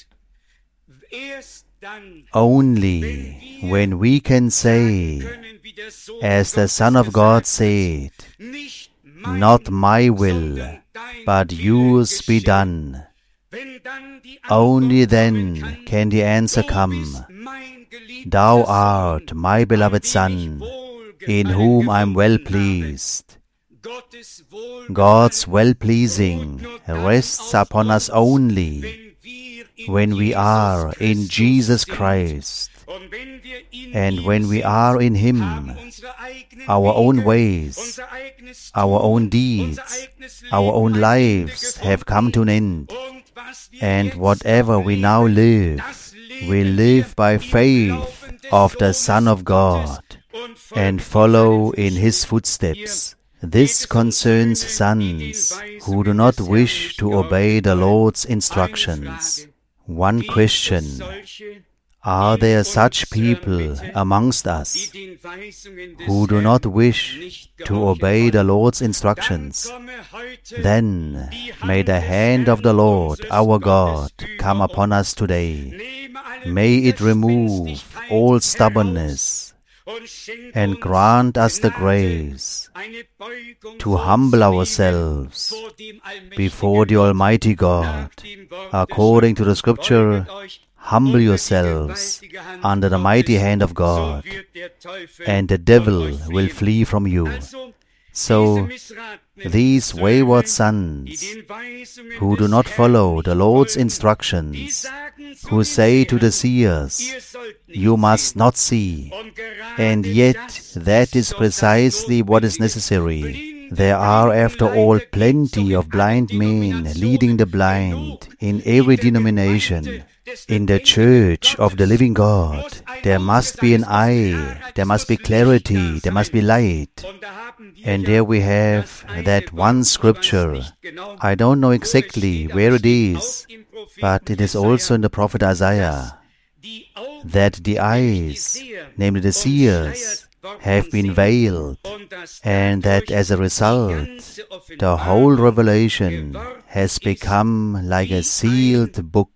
[SPEAKER 1] Only when we can say, as the Son of God said, not my will, but yours be done. Only then can the answer come, Thou art my beloved Son, in whom I am well pleased. God's well-pleasing rests upon us only when we are in Jesus Christ. And when we are in Him, our own ways, our own deeds, our own lives have come to an end. And whatever we now live, we live by faith of the Son of God and follow in His footsteps. This concerns sons who do not wish to obey the Lord's instructions. One question: are there such people amongst us who do not wish to obey the Lord's instructions? Then may the hand of the Lord our God come upon us today. May it remove all stubbornness and grant us the grace to humble ourselves before the Almighty God. According to the Scripture, humble yourselves under the mighty hand of God, and the devil will flee from you. So, these wayward sons who do not follow the Lord's instructions, who say to the seers, you must not see, and yet that is precisely what is necessary. There are, after all, plenty of blind men leading the blind in every denomination. In the church of the living God, there must be an eye, there must be clarity, there must be light. And there we have that one Scripture. I don't know exactly where it is, but it is also in the prophet Isaiah, that the eyes, namely the seers, have been veiled, and that as a result, the whole revelation has become like a sealed book.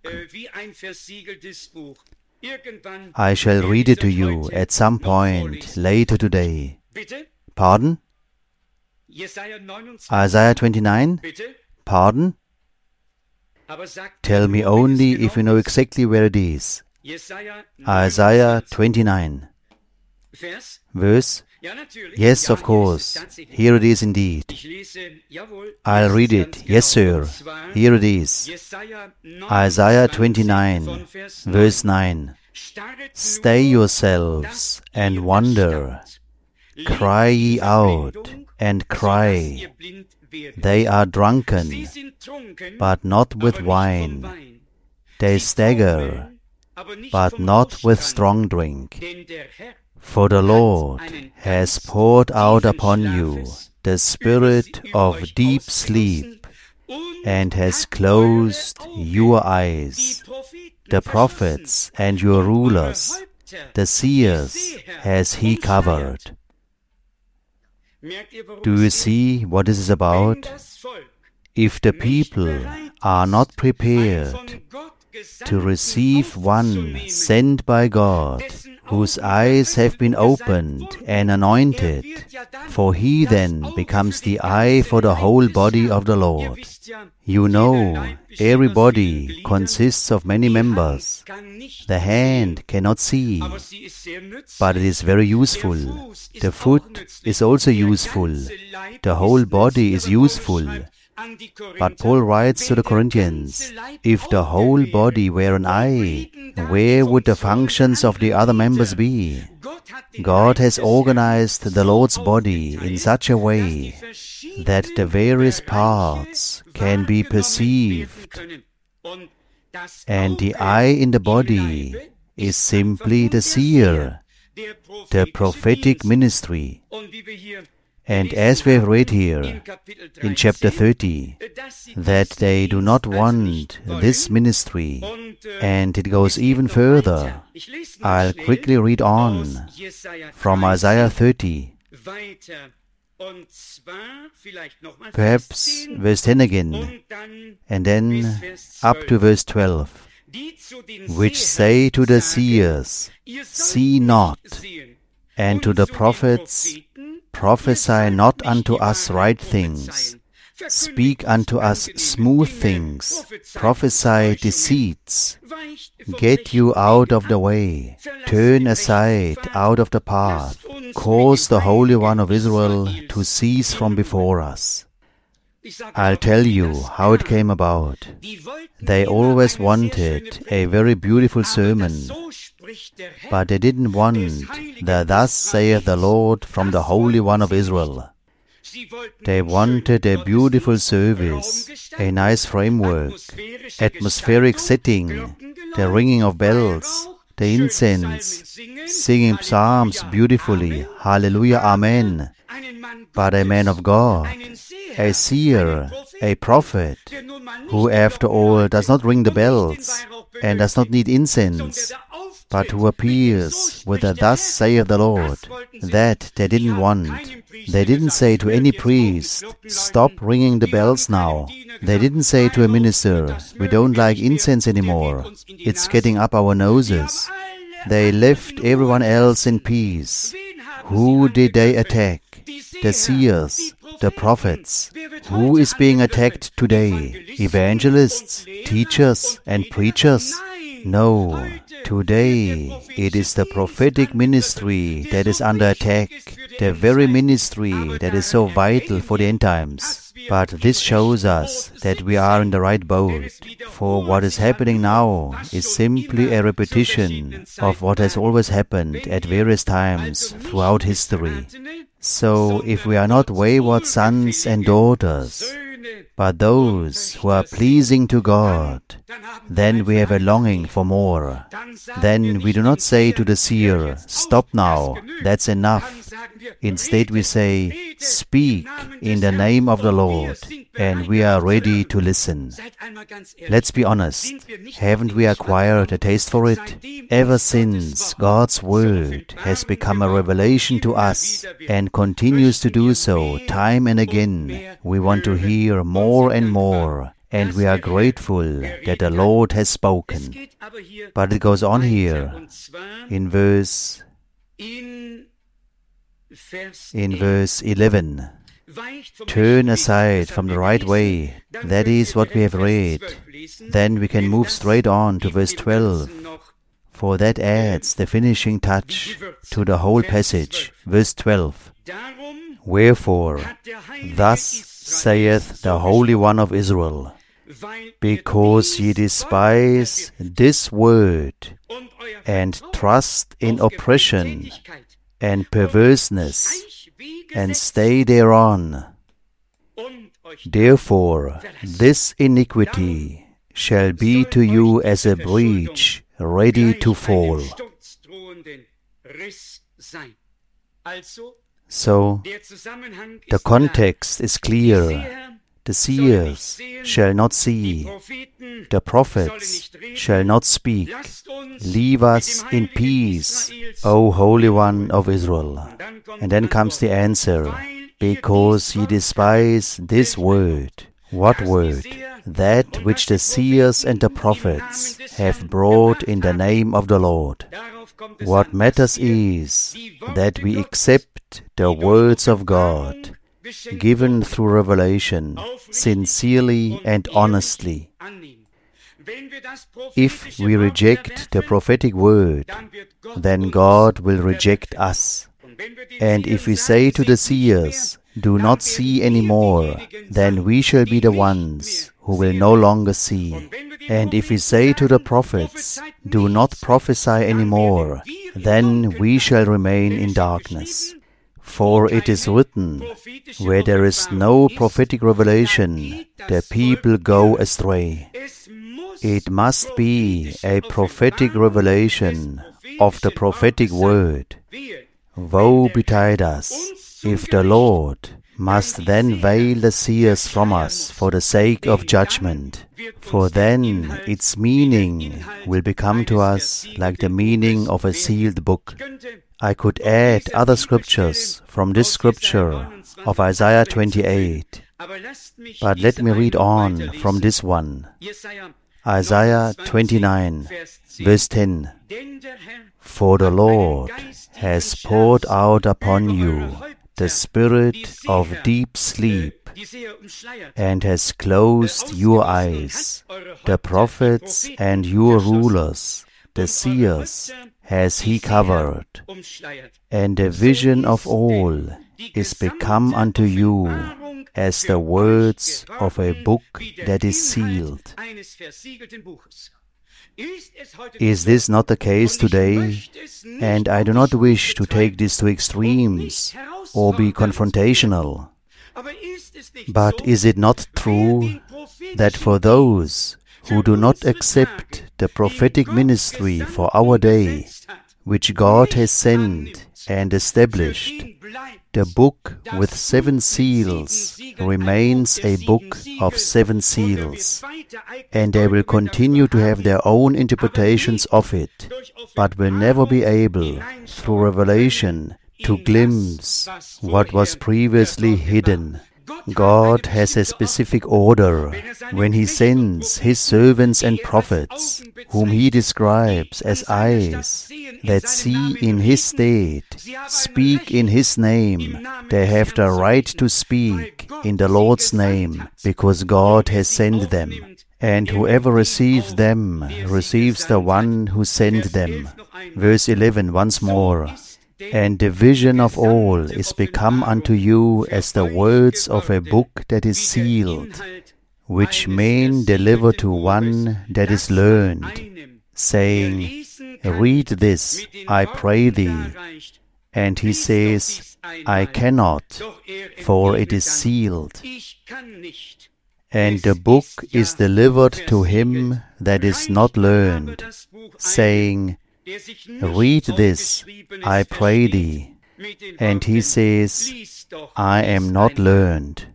[SPEAKER 1] I shall read it to you at some point later today. Pardon? Isaiah 29? Pardon? Tell me only if you know exactly where it is. Isaiah 29. Verse Yes, of course. Here it is indeed. I'll read it. Yes, sir. Here it is. Isaiah 29, verse 9. Stay yourselves and wonder. Cry ye out and cry. They are drunken, but not with wine. They stagger, but not with strong drink. For the Lord has poured out upon you the spirit of deep sleep, and has closed your eyes. The prophets and your rulers, the seers, has he covered. Do you see what this is about? If the people are not prepared to receive one sent by God, whose eyes have been opened and anointed, for he then becomes the eye for the whole body of the Lord. You know, every body consists of many members. The hand cannot see, but it is very useful. The foot is also useful. The whole body is useful. But Paul writes to the Corinthians, if the whole body were an eye, where would the functions of the other members be? God has organized the Lord's body in such a way that the various parts can be perceived, and the eye in the body is simply the seer, the prophetic ministry. And as we have read here in chapter 30, that they do not want this ministry, and it goes even further. I'll quickly read on from Isaiah 30, perhaps verse 10 again, and then up to verse 12, which say to the seers, see not, and to the prophets, prophesy not unto us right things, speak unto us smooth things, prophesy deceits. Get you out of the way, turn aside out of the path, cause the Holy One of Israel to cease from before us. I'll tell you how it came about. They always wanted a very beautiful sermon, but they didn't want the thus saith the Lord from the Holy One of Israel. They wanted a beautiful service, a nice framework, atmospheric setting, the ringing of bells, the incense, singing psalms beautifully, hallelujah, amen. But a man of God, a seer, a prophet, who after all does not ring the bells and does not need incense, but who appears with a thus saith the Lord, that they didn't want. They didn't say to any priest, stop ringing the bells now. They didn't say to a minister, we don't like incense anymore. It's getting up our noses. They left everyone else in peace. Who did they attack? The seers, the prophets. Who is being attacked today? Evangelists, teachers, and preachers? No. Today, it is the prophetic ministry that is under attack, the very ministry that is so vital for the end times. But this shows us that we are in the right boat, for what is happening now is simply a repetition of what has always happened at various times throughout history. So, if we are not wayward sons and daughters, but those who are pleasing to God, then we have a longing for more. Then we do not say to the seer, stop now, that's enough. Instead we say, speak in the name of the Lord, and we are ready to listen. Let's be honest, haven't we acquired a taste for it? Ever since God's Word has become a revelation to us and continues to do so time and again, we want to hear more and more, and we are grateful that the Lord has spoken. But it goes on here in verse 11. Turn aside from the right way. That is what we have read. Then we can move straight on to verse 12. for that adds the finishing touch to the whole passage. Verse 12. Wherefore, thus saith the Holy One of Israel, because ye despise this word, and trust in oppression and perverseness, and stay thereon, therefore this iniquity shall be to you as a breach ready to fall. So, the context is clear. The seers shall not see, the prophets shall not speak. Leave us in peace, O Holy One of Israel. And then comes the answer, because ye despise this word. What word? That which the seers and the prophets have brought in the name of the Lord. What matters is that we accept the words of God, given through revelation, sincerely and honestly. If we reject the prophetic word, then God will reject us. And if we say to the seers, do not see any more, then we shall be the ones who will no longer see. And if we say to the prophets, do not prophesy any more, then we shall remain in darkness. For it is written, where there is no prophetic revelation, the people go astray. It must be a prophetic revelation of the prophetic word. Woe betide us, if the Lord must then veil the seers from us for the sake of judgment, for then its meaning will become to us like the meaning of a sealed book. I could add other scriptures from this scripture of Isaiah 28, but let me read on from this one. Isaiah 29, verse 10. For the Lord has poured out upon you the spirit of deep sleep, and has closed your eyes, the prophets and your rulers, the seers, has he covered, and the vision of all is become unto you as the words of a book that is sealed. Is this not the case today? And I do not wish to take this to extremes or be confrontational. But is it not true that for those who do not accept the prophetic ministry for our day, which God has sent and established, the book with 7 seals remains a book of 7 seals, and they will continue to have their own interpretations of it, but will never be able, through revelation, to glimpse what was previously hidden. God has a specific order when He sends His servants and prophets, whom He describes as eyes that see in His stead, speak in His name. They have the right to speak in the Lord's name, because God has sent them. And whoever receives them receives the one who sent them. Verse 11 once more. And the vision of all is become unto you as the words of a book that is sealed, which men deliver to one that is learned, saying, Read this, I pray thee. And he says, I cannot, for it is sealed. And the book is delivered to him that is not learned, saying, Read this, I pray thee. And he says, I am not learned.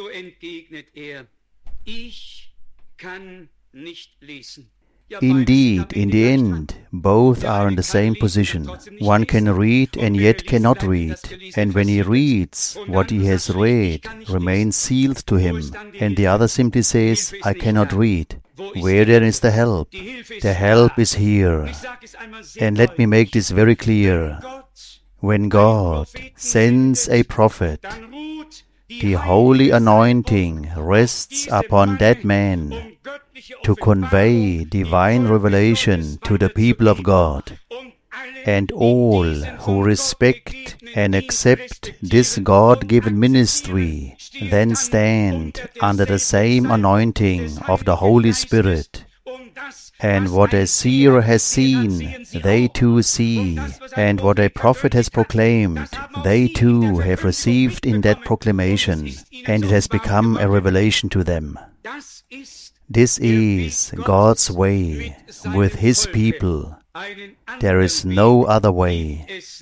[SPEAKER 1] Indeed, in the end, both are in the same position. One can read and yet cannot read, and when he reads, what he has read remains sealed to him, and the other simply says, I cannot read. Where then is the help? The help is here. And let me make this very clear. When God sends a prophet, the holy anointing rests upon that man, to convey divine revelation to the people of God. And all who respect and accept this God-given ministry then stand under the same anointing of the Holy Spirit. And what a seer has seen, they too see, and what a prophet has proclaimed, they too have received in that proclamation, and it has become a revelation to them. This is God's way with His people. There is no other way.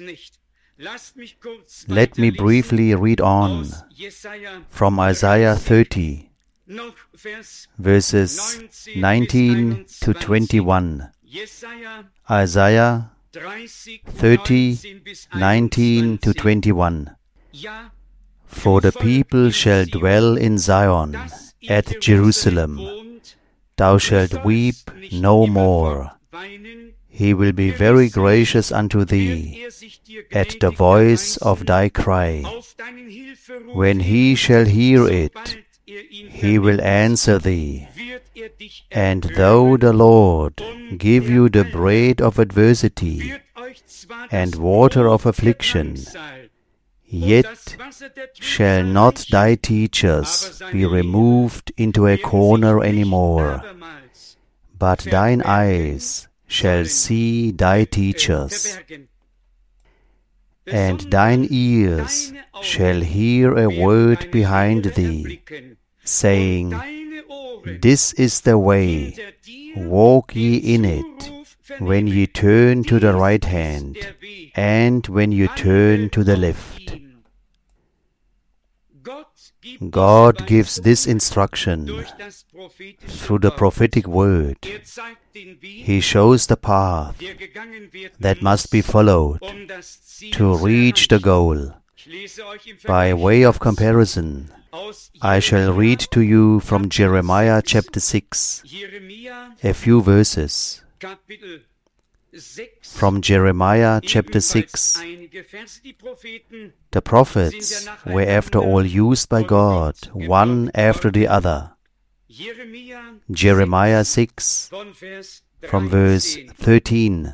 [SPEAKER 1] Let me briefly read on from Isaiah 30. Verses 19 to 21. Isaiah 30, 19 to 21. For the people shall dwell in Zion, at Jerusalem. Thou shalt weep no more. He will be very gracious unto thee, at the voice of thy cry. When he shall hear it, he will answer thee. And though the Lord give you the bread of adversity and water of affliction, yet shall not thy teachers be removed into a corner any more, but thine eyes shall see thy teachers, and thine ears shall hear a word behind thee, saying, This is the way, walk ye in it, when ye turn to the right hand, and when you turn to the left. God gives this instruction through the prophetic word. He shows the path that must be followed to reach the goal. By way of comparison, I shall read to you from Jeremiah chapter 6, a few verses. From Jeremiah chapter 6. The prophets were after all used by God, one after the other. Jeremiah 6, from verse 13.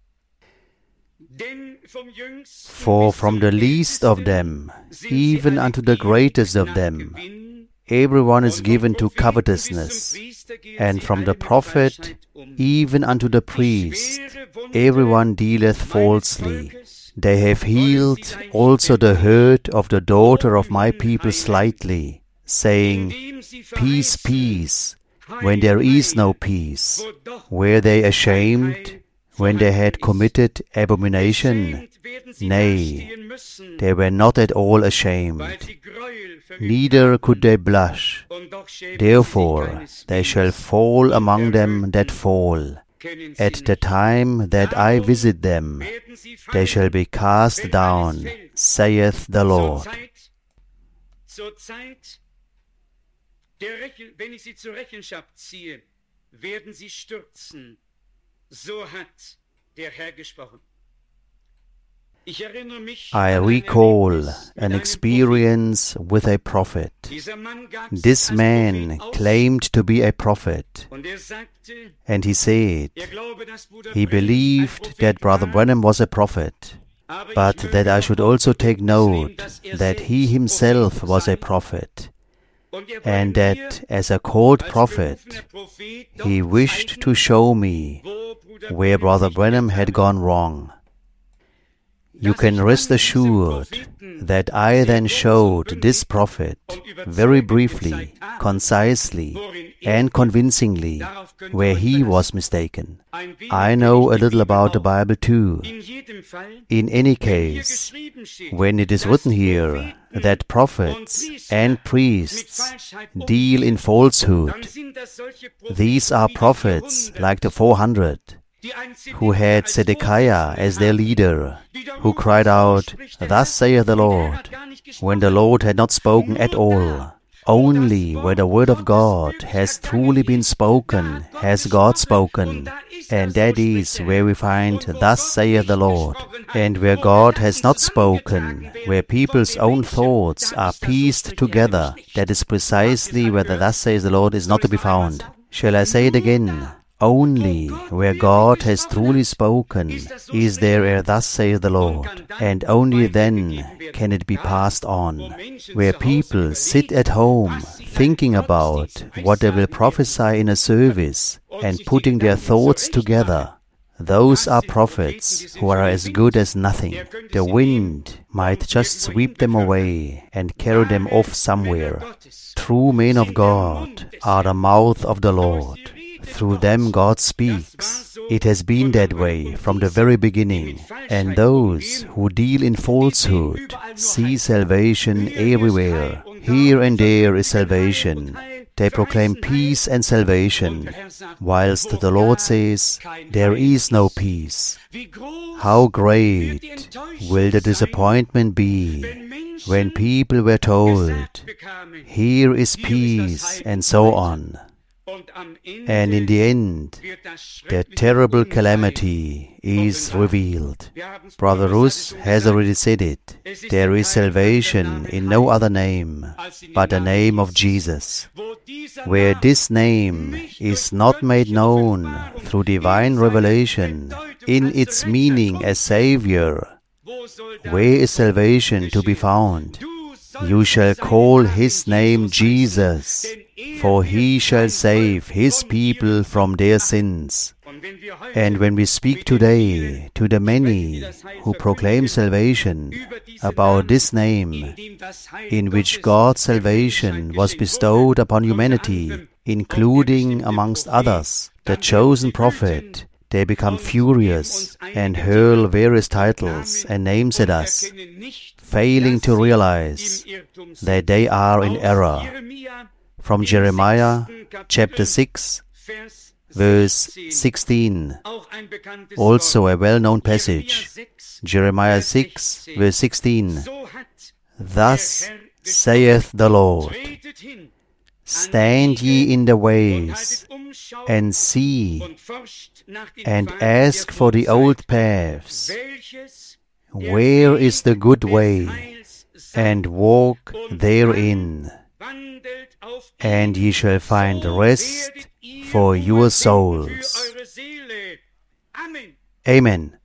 [SPEAKER 1] For from the least of them, even unto the greatest of them, everyone is given to covetousness, and from the prophet even unto the priest, everyone dealeth falsely. They have healed also the hurt of the daughter of my people slightly, saying, Peace, peace, when there is no peace. Were they ashamed when they had committed abomination? Nay, they were not at all ashamed, neither could they blush. Therefore they shall fall among them that fall. At the time that I visit them, they shall be cast down, saith the Lord.
[SPEAKER 2] Wenn ich sie zur Rechenschaft ziehe, werden sie stürzen. So hat der Herr gesprochen.
[SPEAKER 1] I recall an experience with a prophet. This man claimed to be a prophet, and he said he believed that Brother Branham was a prophet, but that I should also take note that he himself was a prophet, and that as a called prophet he wished to show me where Brother Branham had gone wrong. You can rest assured that I then showed this prophet very briefly, concisely, and convincingly where he was mistaken. I know a little about the Bible too. In any case, when it is written here that prophets and priests deal in falsehood, these are prophets like the 400 who had Zedekiah as their leader, who cried out, Thus saith the Lord, when the Lord had not spoken at all. Only where the word of God has truly been spoken, has God spoken, and that is where we find, Thus saith the Lord. And where God has not spoken, where people's own thoughts are pieced together, that is precisely where the Thus saith the Lord is not to be found. Shall I say it again? Only where God has truly spoken is there a thus saith the Lord, and only then can it be passed on. Where people sit at home thinking about what they will prophesy in a service and putting their thoughts together, those are prophets who are as good as nothing. The wind might just sweep them away and carry them off somewhere. True men of God are the mouth of the Lord. Through them God speaks. It has been that way from the very beginning. And those who deal in falsehood see salvation everywhere. Here and there is salvation. They proclaim peace and salvation, whilst the Lord says, there is no peace. How great will the disappointment be when people were told, here is peace, and so on. And in the end, the terrible calamity is revealed. Brother Rus has already said it. There is salvation in no other name but the name of Jesus. Where this name is not made known through divine revelation in its meaning as Savior, where is salvation to be found? You shall call his name Jesus, for he shall save his people from their sins. And when we speak today to the many who proclaim salvation about this name, in which God's salvation was bestowed upon humanity, including, amongst others, the chosen prophet, they become furious and hurl various titles and names at us, failing to realize that they are in error. From Jeremiah chapter 6, verse 16, also a well-known passage. Jeremiah 6, verse 16. Thus saith the Lord, stand ye in the ways, and see, and ask for the old paths, where is the good way, and walk therein, and ye shall find rest for your souls. Amen.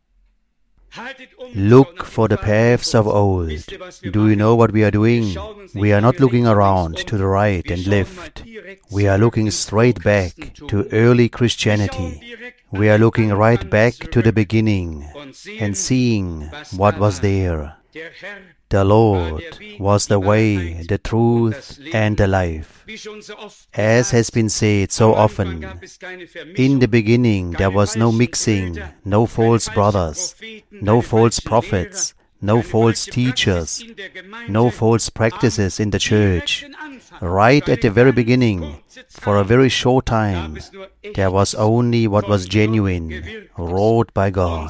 [SPEAKER 1] Look for the paths of old. Do you know what we are doing? We are not looking around to the right and left. We are looking straight back to early Christianity. We are looking right back to the beginning and seeing what was there. The Lord was the way, the truth, and the life. As has been said so often, in the beginning there was no mixing, no false brothers, no false prophets, no false teachers, no false practices in the church. Right at the very beginning, for a very short time, there was only what was genuine, wrought by God.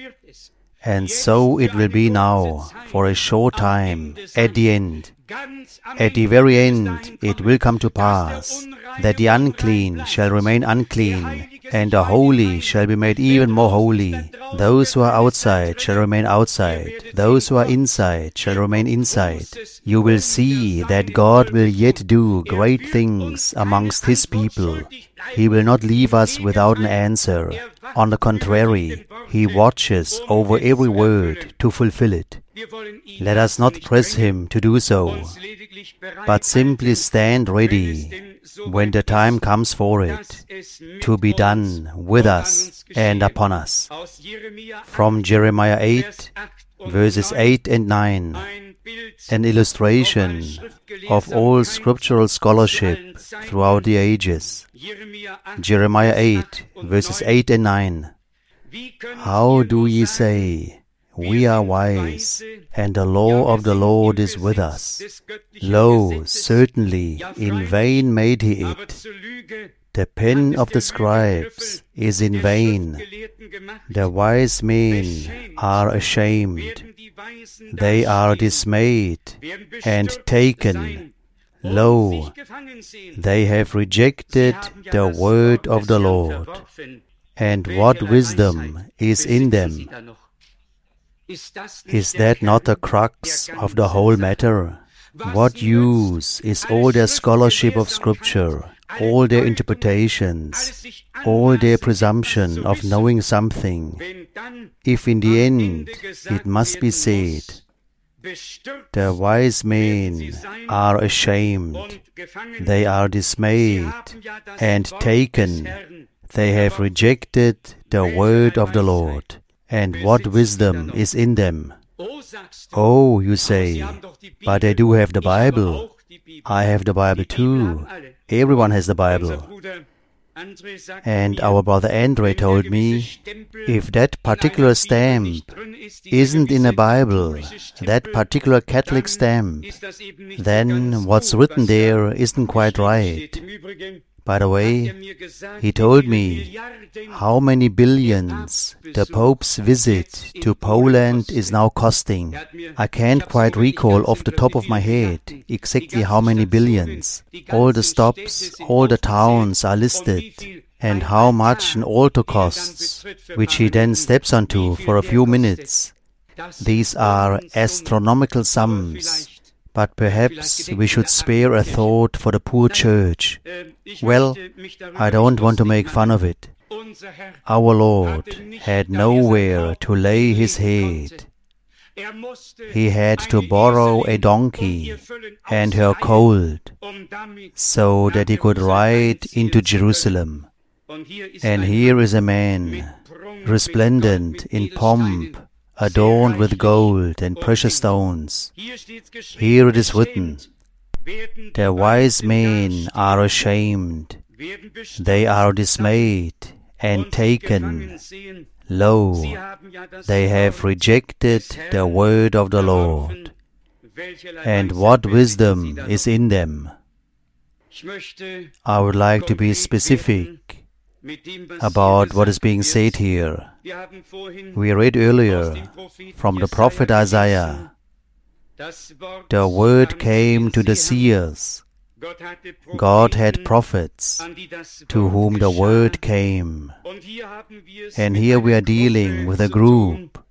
[SPEAKER 1] And so it will be now, for a short time, at the end. At the very end, it will come to pass that the unclean shall remain unclean, and the holy shall be made even more holy. Those who are outside shall remain outside. Those who are inside shall remain inside. You will see that God will yet do great things amongst His people. He will not leave us without an answer. On the contrary, He watches over every word to fulfill it. Let us not press Him to do so, but simply stand ready when the time comes for it to be done with us and upon us. From Jeremiah 8, verses 8 and 9, an illustration of all scriptural scholarship throughout the ages. Jeremiah 8, verses 8 and 9. How do ye say, we are wise, and the law of the Lord is with us? Lo, certainly, in vain made he it. The pen of the scribes is in vain. The wise men are ashamed. They are dismayed and taken. Lo, they have rejected the word of the Lord. And what wisdom is in them? Is that not the crux of the whole matter? What use is all their scholarship of Scripture, all their interpretations, all their presumption of knowing something, if in the end it must be said, the wise men are ashamed, they are dismayed and taken, they have rejected the word of the Lord, and what wisdom is in them? Oh, you say, but they do have the Bible. I have the Bible too. Everyone has the Bible. And our brother Andre told me, if that particular stamp isn't in a Bible, that particular Catholic stamp, then what's written there isn't quite right. By the way, he told me how many billions the Pope's visit to Poland is now costing. I can't quite recall off the top of my head exactly how many billions. All the stops, all the towns are listed, and how much an altar costs, which he then steps onto for a few minutes. These are astronomical sums. But perhaps we should spare a thought for the poor church. Well, I don't want to make fun of it. Our Lord had nowhere to lay his head. He had to borrow a donkey and her colt so that he could ride into Jerusalem. And here is a man, resplendent in pomp, adorned with gold and precious stones. Here it is written, the wise men are ashamed, they are dismayed and taken. Lo, they have rejected the word of the Lord, and what wisdom is in them? I would like to be specific about what is being said here. We read earlier from the prophet Isaiah, the word came to the seers. God had prophets to whom the word came. And here we are dealing with a group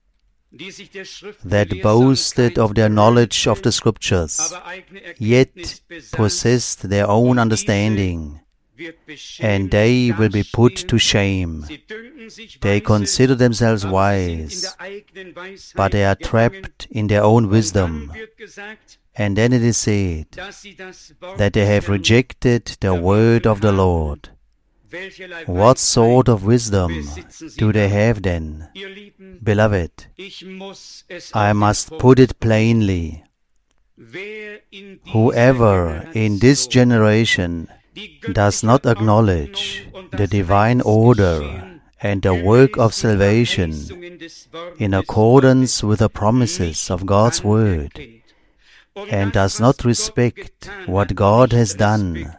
[SPEAKER 1] that boasted of their knowledge of the Scriptures, yet possessed their own understanding. And they will be put to shame. They consider themselves wise, but they are trapped in their own wisdom. And then it is said that they have rejected the word of the Lord. What sort of wisdom do they have then? Beloved, I must put it plainly. Whoever in this generation does not acknowledge the divine order and the work of salvation in accordance with the promises of God's word, and does not respect what God has done,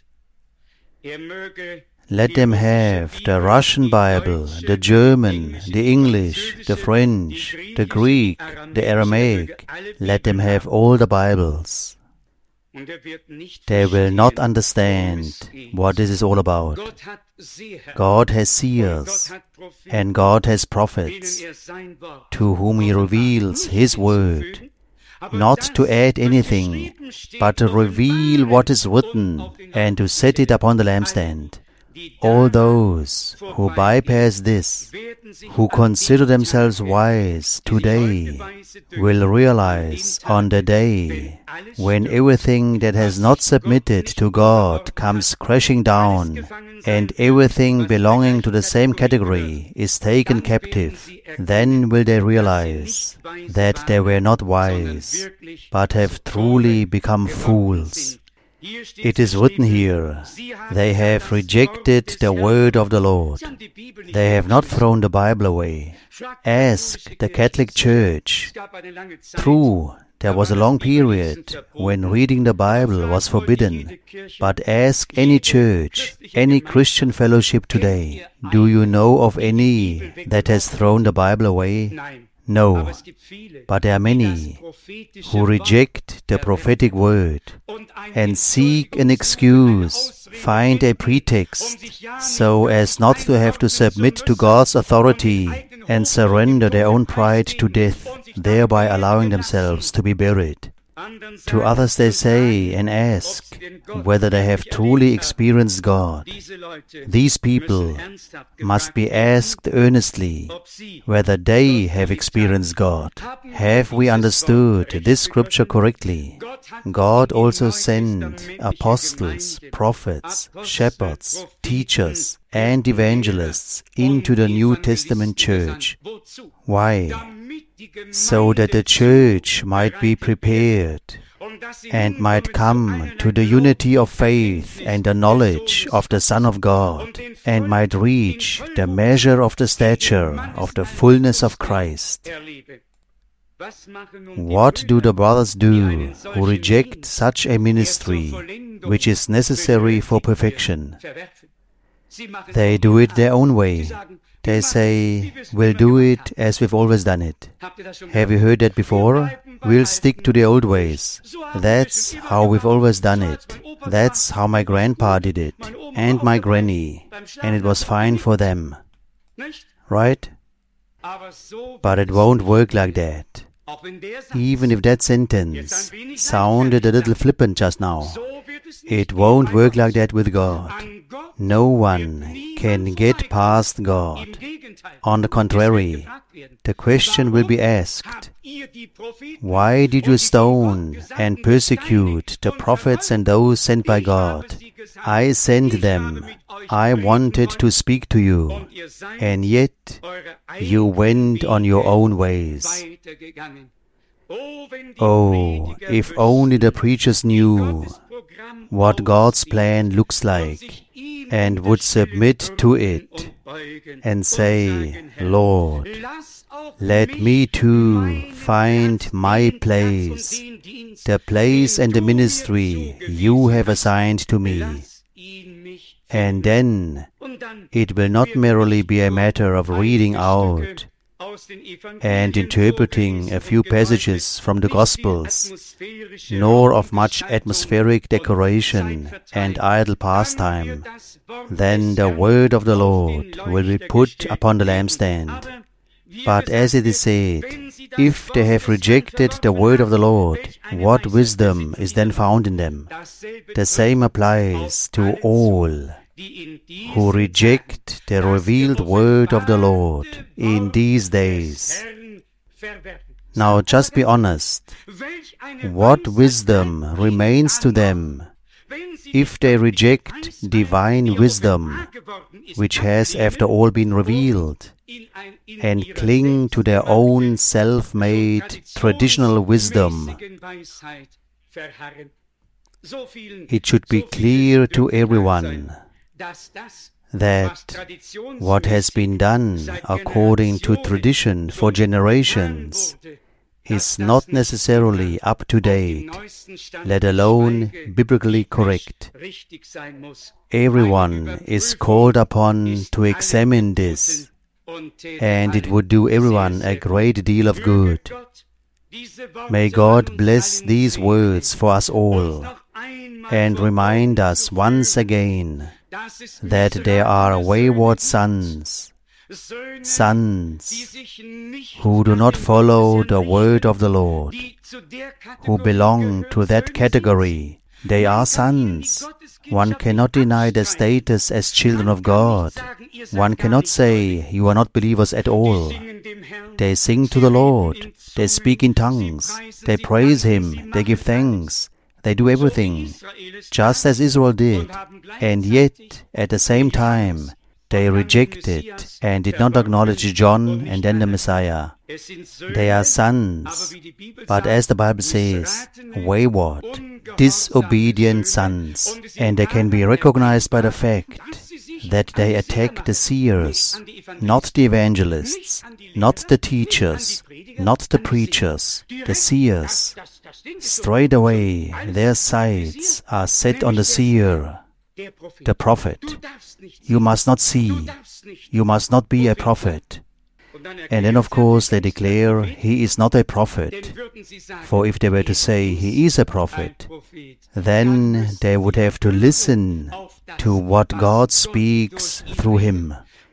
[SPEAKER 1] let them have the Russian Bible, the German, the English, the French, the Greek, the Aramaic. Let them have all the Bibles. They will not understand what this is all about. God has seers and God has prophets to whom He reveals His word, not to add anything, but to reveal what is written and to set it upon the lampstand. All those who bypass this, who consider themselves wise today, will realize on the day when everything that has not submitted to God comes crashing down, and everything belonging to the same category is taken captive, then will they realize that they were not wise, but have truly become fools. It is written here, they have rejected the word of the Lord. They have not thrown the Bible away. Ask the Catholic Church. True, there was a long period when reading the Bible was forbidden. But ask any church, any Christian fellowship today, do you know of any that has thrown the Bible away? No, but there are many who reject the prophetic word and seek an excuse, find a pretext, so as not to have to submit to God's authority and surrender their own pride to death, thereby allowing themselves to be buried. To others they say and ask whether they have truly experienced God. These people must be asked earnestly whether they have experienced God. Have we understood this scripture correctly? God also sent apostles, prophets, shepherds, teachers, and evangelists into the New Testament church. Why? So that the church might be prepared and might come to the unity of faith and the knowledge of the Son of God, and might reach the measure of the stature of the fullness of Christ. What do the brothers do who reject such a ministry which is necessary for perfection? They do it their own way. They say, we'll do it as we've always done it. Have you heard that before? We'll stick to the old ways. That's how we've always done it. That's how my grandpa did it, and my granny, and it was fine for them. Right? But it won't work like that. Even if that sentence sounded a little flippant just now, it won't work like that with God. No one can get past God. On the contrary, the question will be asked, why did you stone and persecute the prophets and those sent by God? I sent them. I wanted to speak to you, and yet you went on your own ways. Oh, if only the preachers knew what God's plan looks like and would submit to it and say, Lord, let me too find my place, the place and the ministry you have assigned to me. And then it will not merely be a matter of reading out and interpreting a few passages from the Gospels, nor of much atmospheric decoration and idle pastime. Then the word of the Lord will be put upon the lampstand. But as it is said, if they have rejected the word of the Lord, what wisdom is then found in them? The same applies to all who reject the revealed word of the Lord in these days. Now just be honest. What wisdom remains to them if they reject divine wisdom, which has after all been revealed, and cling to their own self-made traditional wisdom? It should be clear to everyone that what has been done according to tradition for generations is not necessarily up to date, let alone biblically correct. Everyone is called upon to examine this, and it would do everyone a great deal of good. May God bless these words for us all, and remind us once again that there are wayward sons who do not follow the word of the Lord, who belong to that category. They are sons. One cannot deny their status as children of God. One cannot say, you are not believers at all. They sing to the Lord. They speak in tongues. They praise Him. They give thanks. They do everything, just as Israel did, and yet, at the same time, they rejected and did not acknowledge John and then the Messiah. They are sons, but as the Bible says, wayward, disobedient sons, and they can be recognized by the fact that they attack the seers, not the evangelists, not the teachers, not the preachers, the seers. Straight away their sights are set on the seer, the prophet. You must not see, you must not be a prophet. And then of course they declare he is not a prophet, for if they were to say he is a prophet, then they would have to listen to what God speaks through him.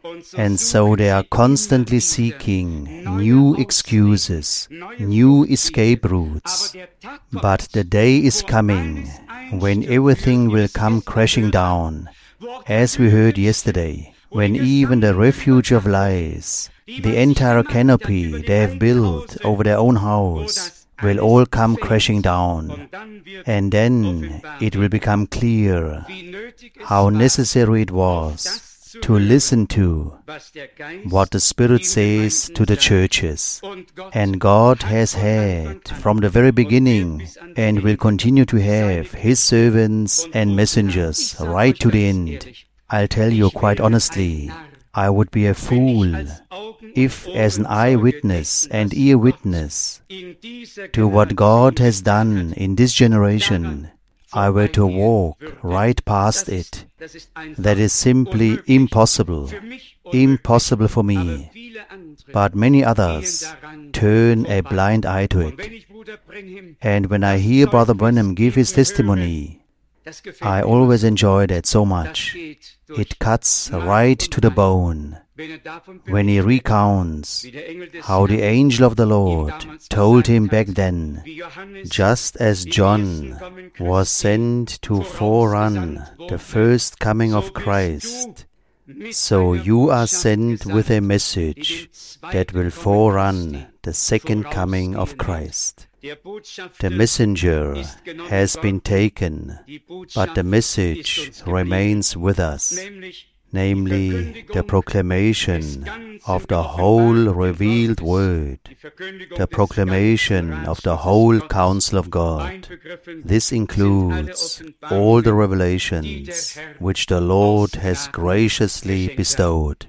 [SPEAKER 1] And so they are constantly seeking new excuses, new escape routes. But the day is coming when everything will come crashing down, as we heard yesterday, when even the refuge of lies, the entire canopy they have built over their own house, will all come crashing down. And then it will become clear how necessary it was to listen to what the Spirit says to the churches. And God has had from the very beginning and will continue to have His servants and messengers right to the end. I'll tell you quite honestly, I would be a fool if, as an eyewitness and ear witness to what God has done in this generation, I were to walk right past it. That is simply impossible. Impossible for me. But many others turn a blind eye to it. And when I hear Brother Branham give his testimony, I always enjoy that so much. It cuts right to the bone. When he recounts how the angel of the Lord told him back then, just as John was sent to forerun the first coming of Christ, so you are sent with a message that will forerun the second coming of Christ. The messenger has been taken, but the message remains with us, namely the proclamation of the whole revealed Word, the proclamation of the whole counsel of God. This includes all the revelations which the Lord has graciously bestowed.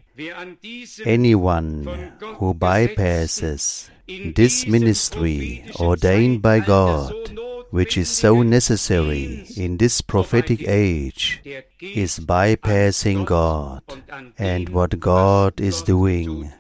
[SPEAKER 1] Anyone who bypasses this ministry ordained by God, which is so necessary in this prophetic age, is bypassing God and what God is doing.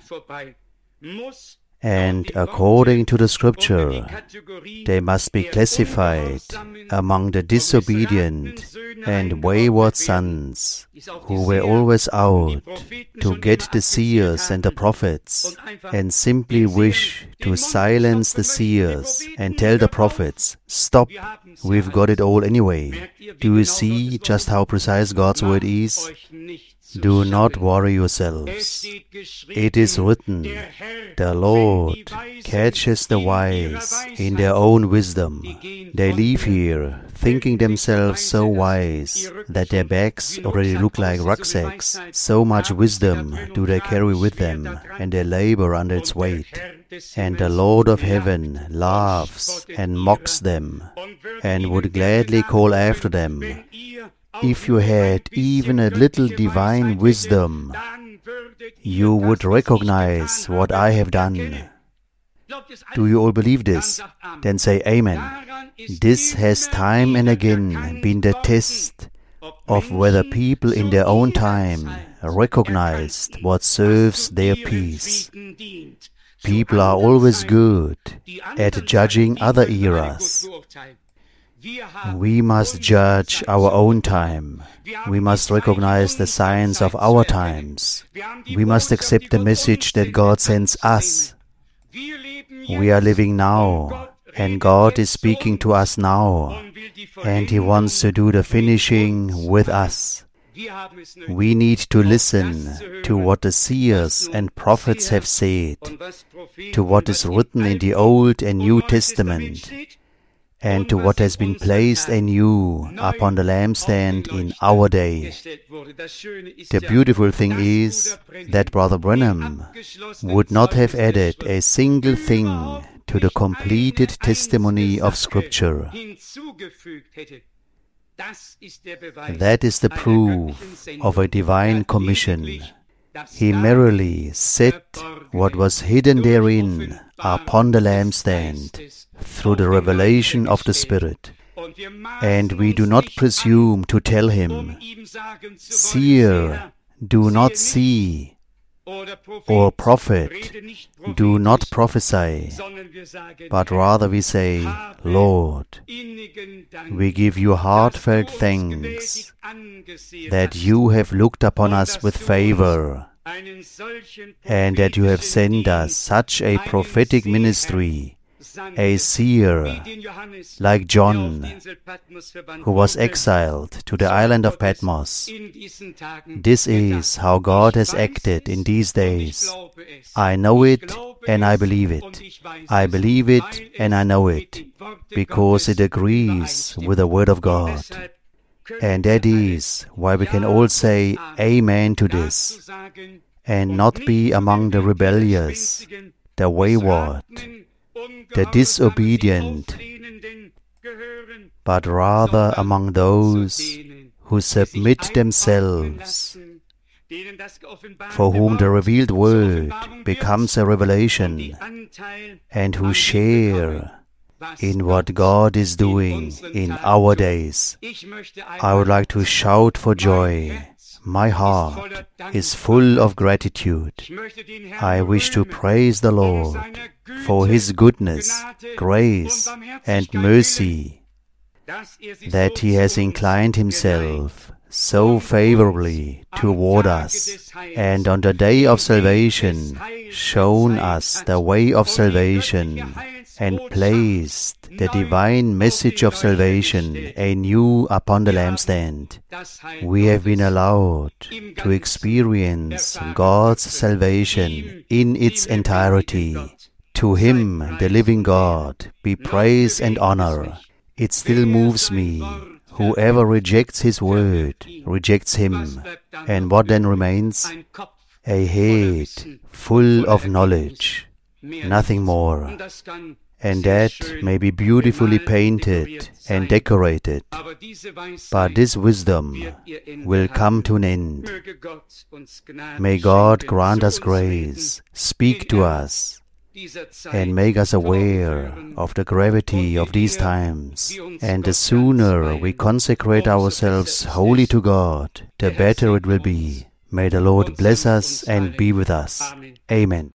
[SPEAKER 1] And according to the Scripture, they must be classified among the disobedient and wayward sons who were always out to get the seers and the prophets and simply wish to silence the seers and tell the prophets, "Stop, we've got it all anyway." Do you see just how precise God's word is? Do not worry yourselves. It is written, the Lord catches the wise in their own wisdom. They leave here thinking themselves so wise that their bags already look like rucksacks. So much wisdom do they carry with them, and they labor under its weight. And the Lord of heaven laughs and mocks them, and would gladly call after them, "If you had even a little divine wisdom, you would recognize what I have done." Do you all believe this? Then say Amen. This has time and again been the test of whether people in their own time recognized what serves their peace. People are always good at judging other eras. We must judge our own time. We must recognize the signs of our times. We must accept the message that God sends us. We are living now, and God is speaking to us now, and He wants to do the finishing with us. We need to listen to what the seers and prophets have said, to what is written in the Old and New Testament, and to what has been placed anew upon the lampstand in our day. The beautiful thing is that Brother Branham would not have added a single thing to the completed testimony of Scripture. That is the proof of a divine commission. He merely set what was hidden therein upon the lampstand through the revelation of the Spirit. And we do not presume to tell him, "Seer, do not see," or "Prophet, do not prophesy," but rather we say, "Lord, we give you heartfelt thanks that you have looked upon us with favor and that you have sent us such a prophetic ministry, a seer like John, who was exiled to the island of Patmos. This is how God has acted in these days. I know it and I believe it. I believe it and I know it, because it agrees with the Word of God. And that is why we can all say Amen to this, and not be among the rebellious, the wayward, the disobedient, but rather among those who submit themselves, for whom the revealed Word becomes a revelation, and who share in what God is doing in our days. I would like to shout for joy. My heart is full of gratitude. I wish to praise the Lord for His goodness, grace, and mercy, that He has inclined Himself so favorably toward us, and on the day of salvation shown us the way of salvation, and placed the divine message of salvation anew upon the lampstand. We have been allowed to experience God's salvation in its entirety. To Him, the living God, be praise and honor. It still moves me. Whoever rejects His word rejects Him. And what then remains? A head full of knowledge, nothing more. And that may be beautifully painted and decorated, but this wisdom will come to an end. May God grant us grace, speak to us, and make us aware of the gravity of these times. And the sooner we consecrate ourselves wholly to God, the better it will be. May the Lord bless us and be with us. Amen.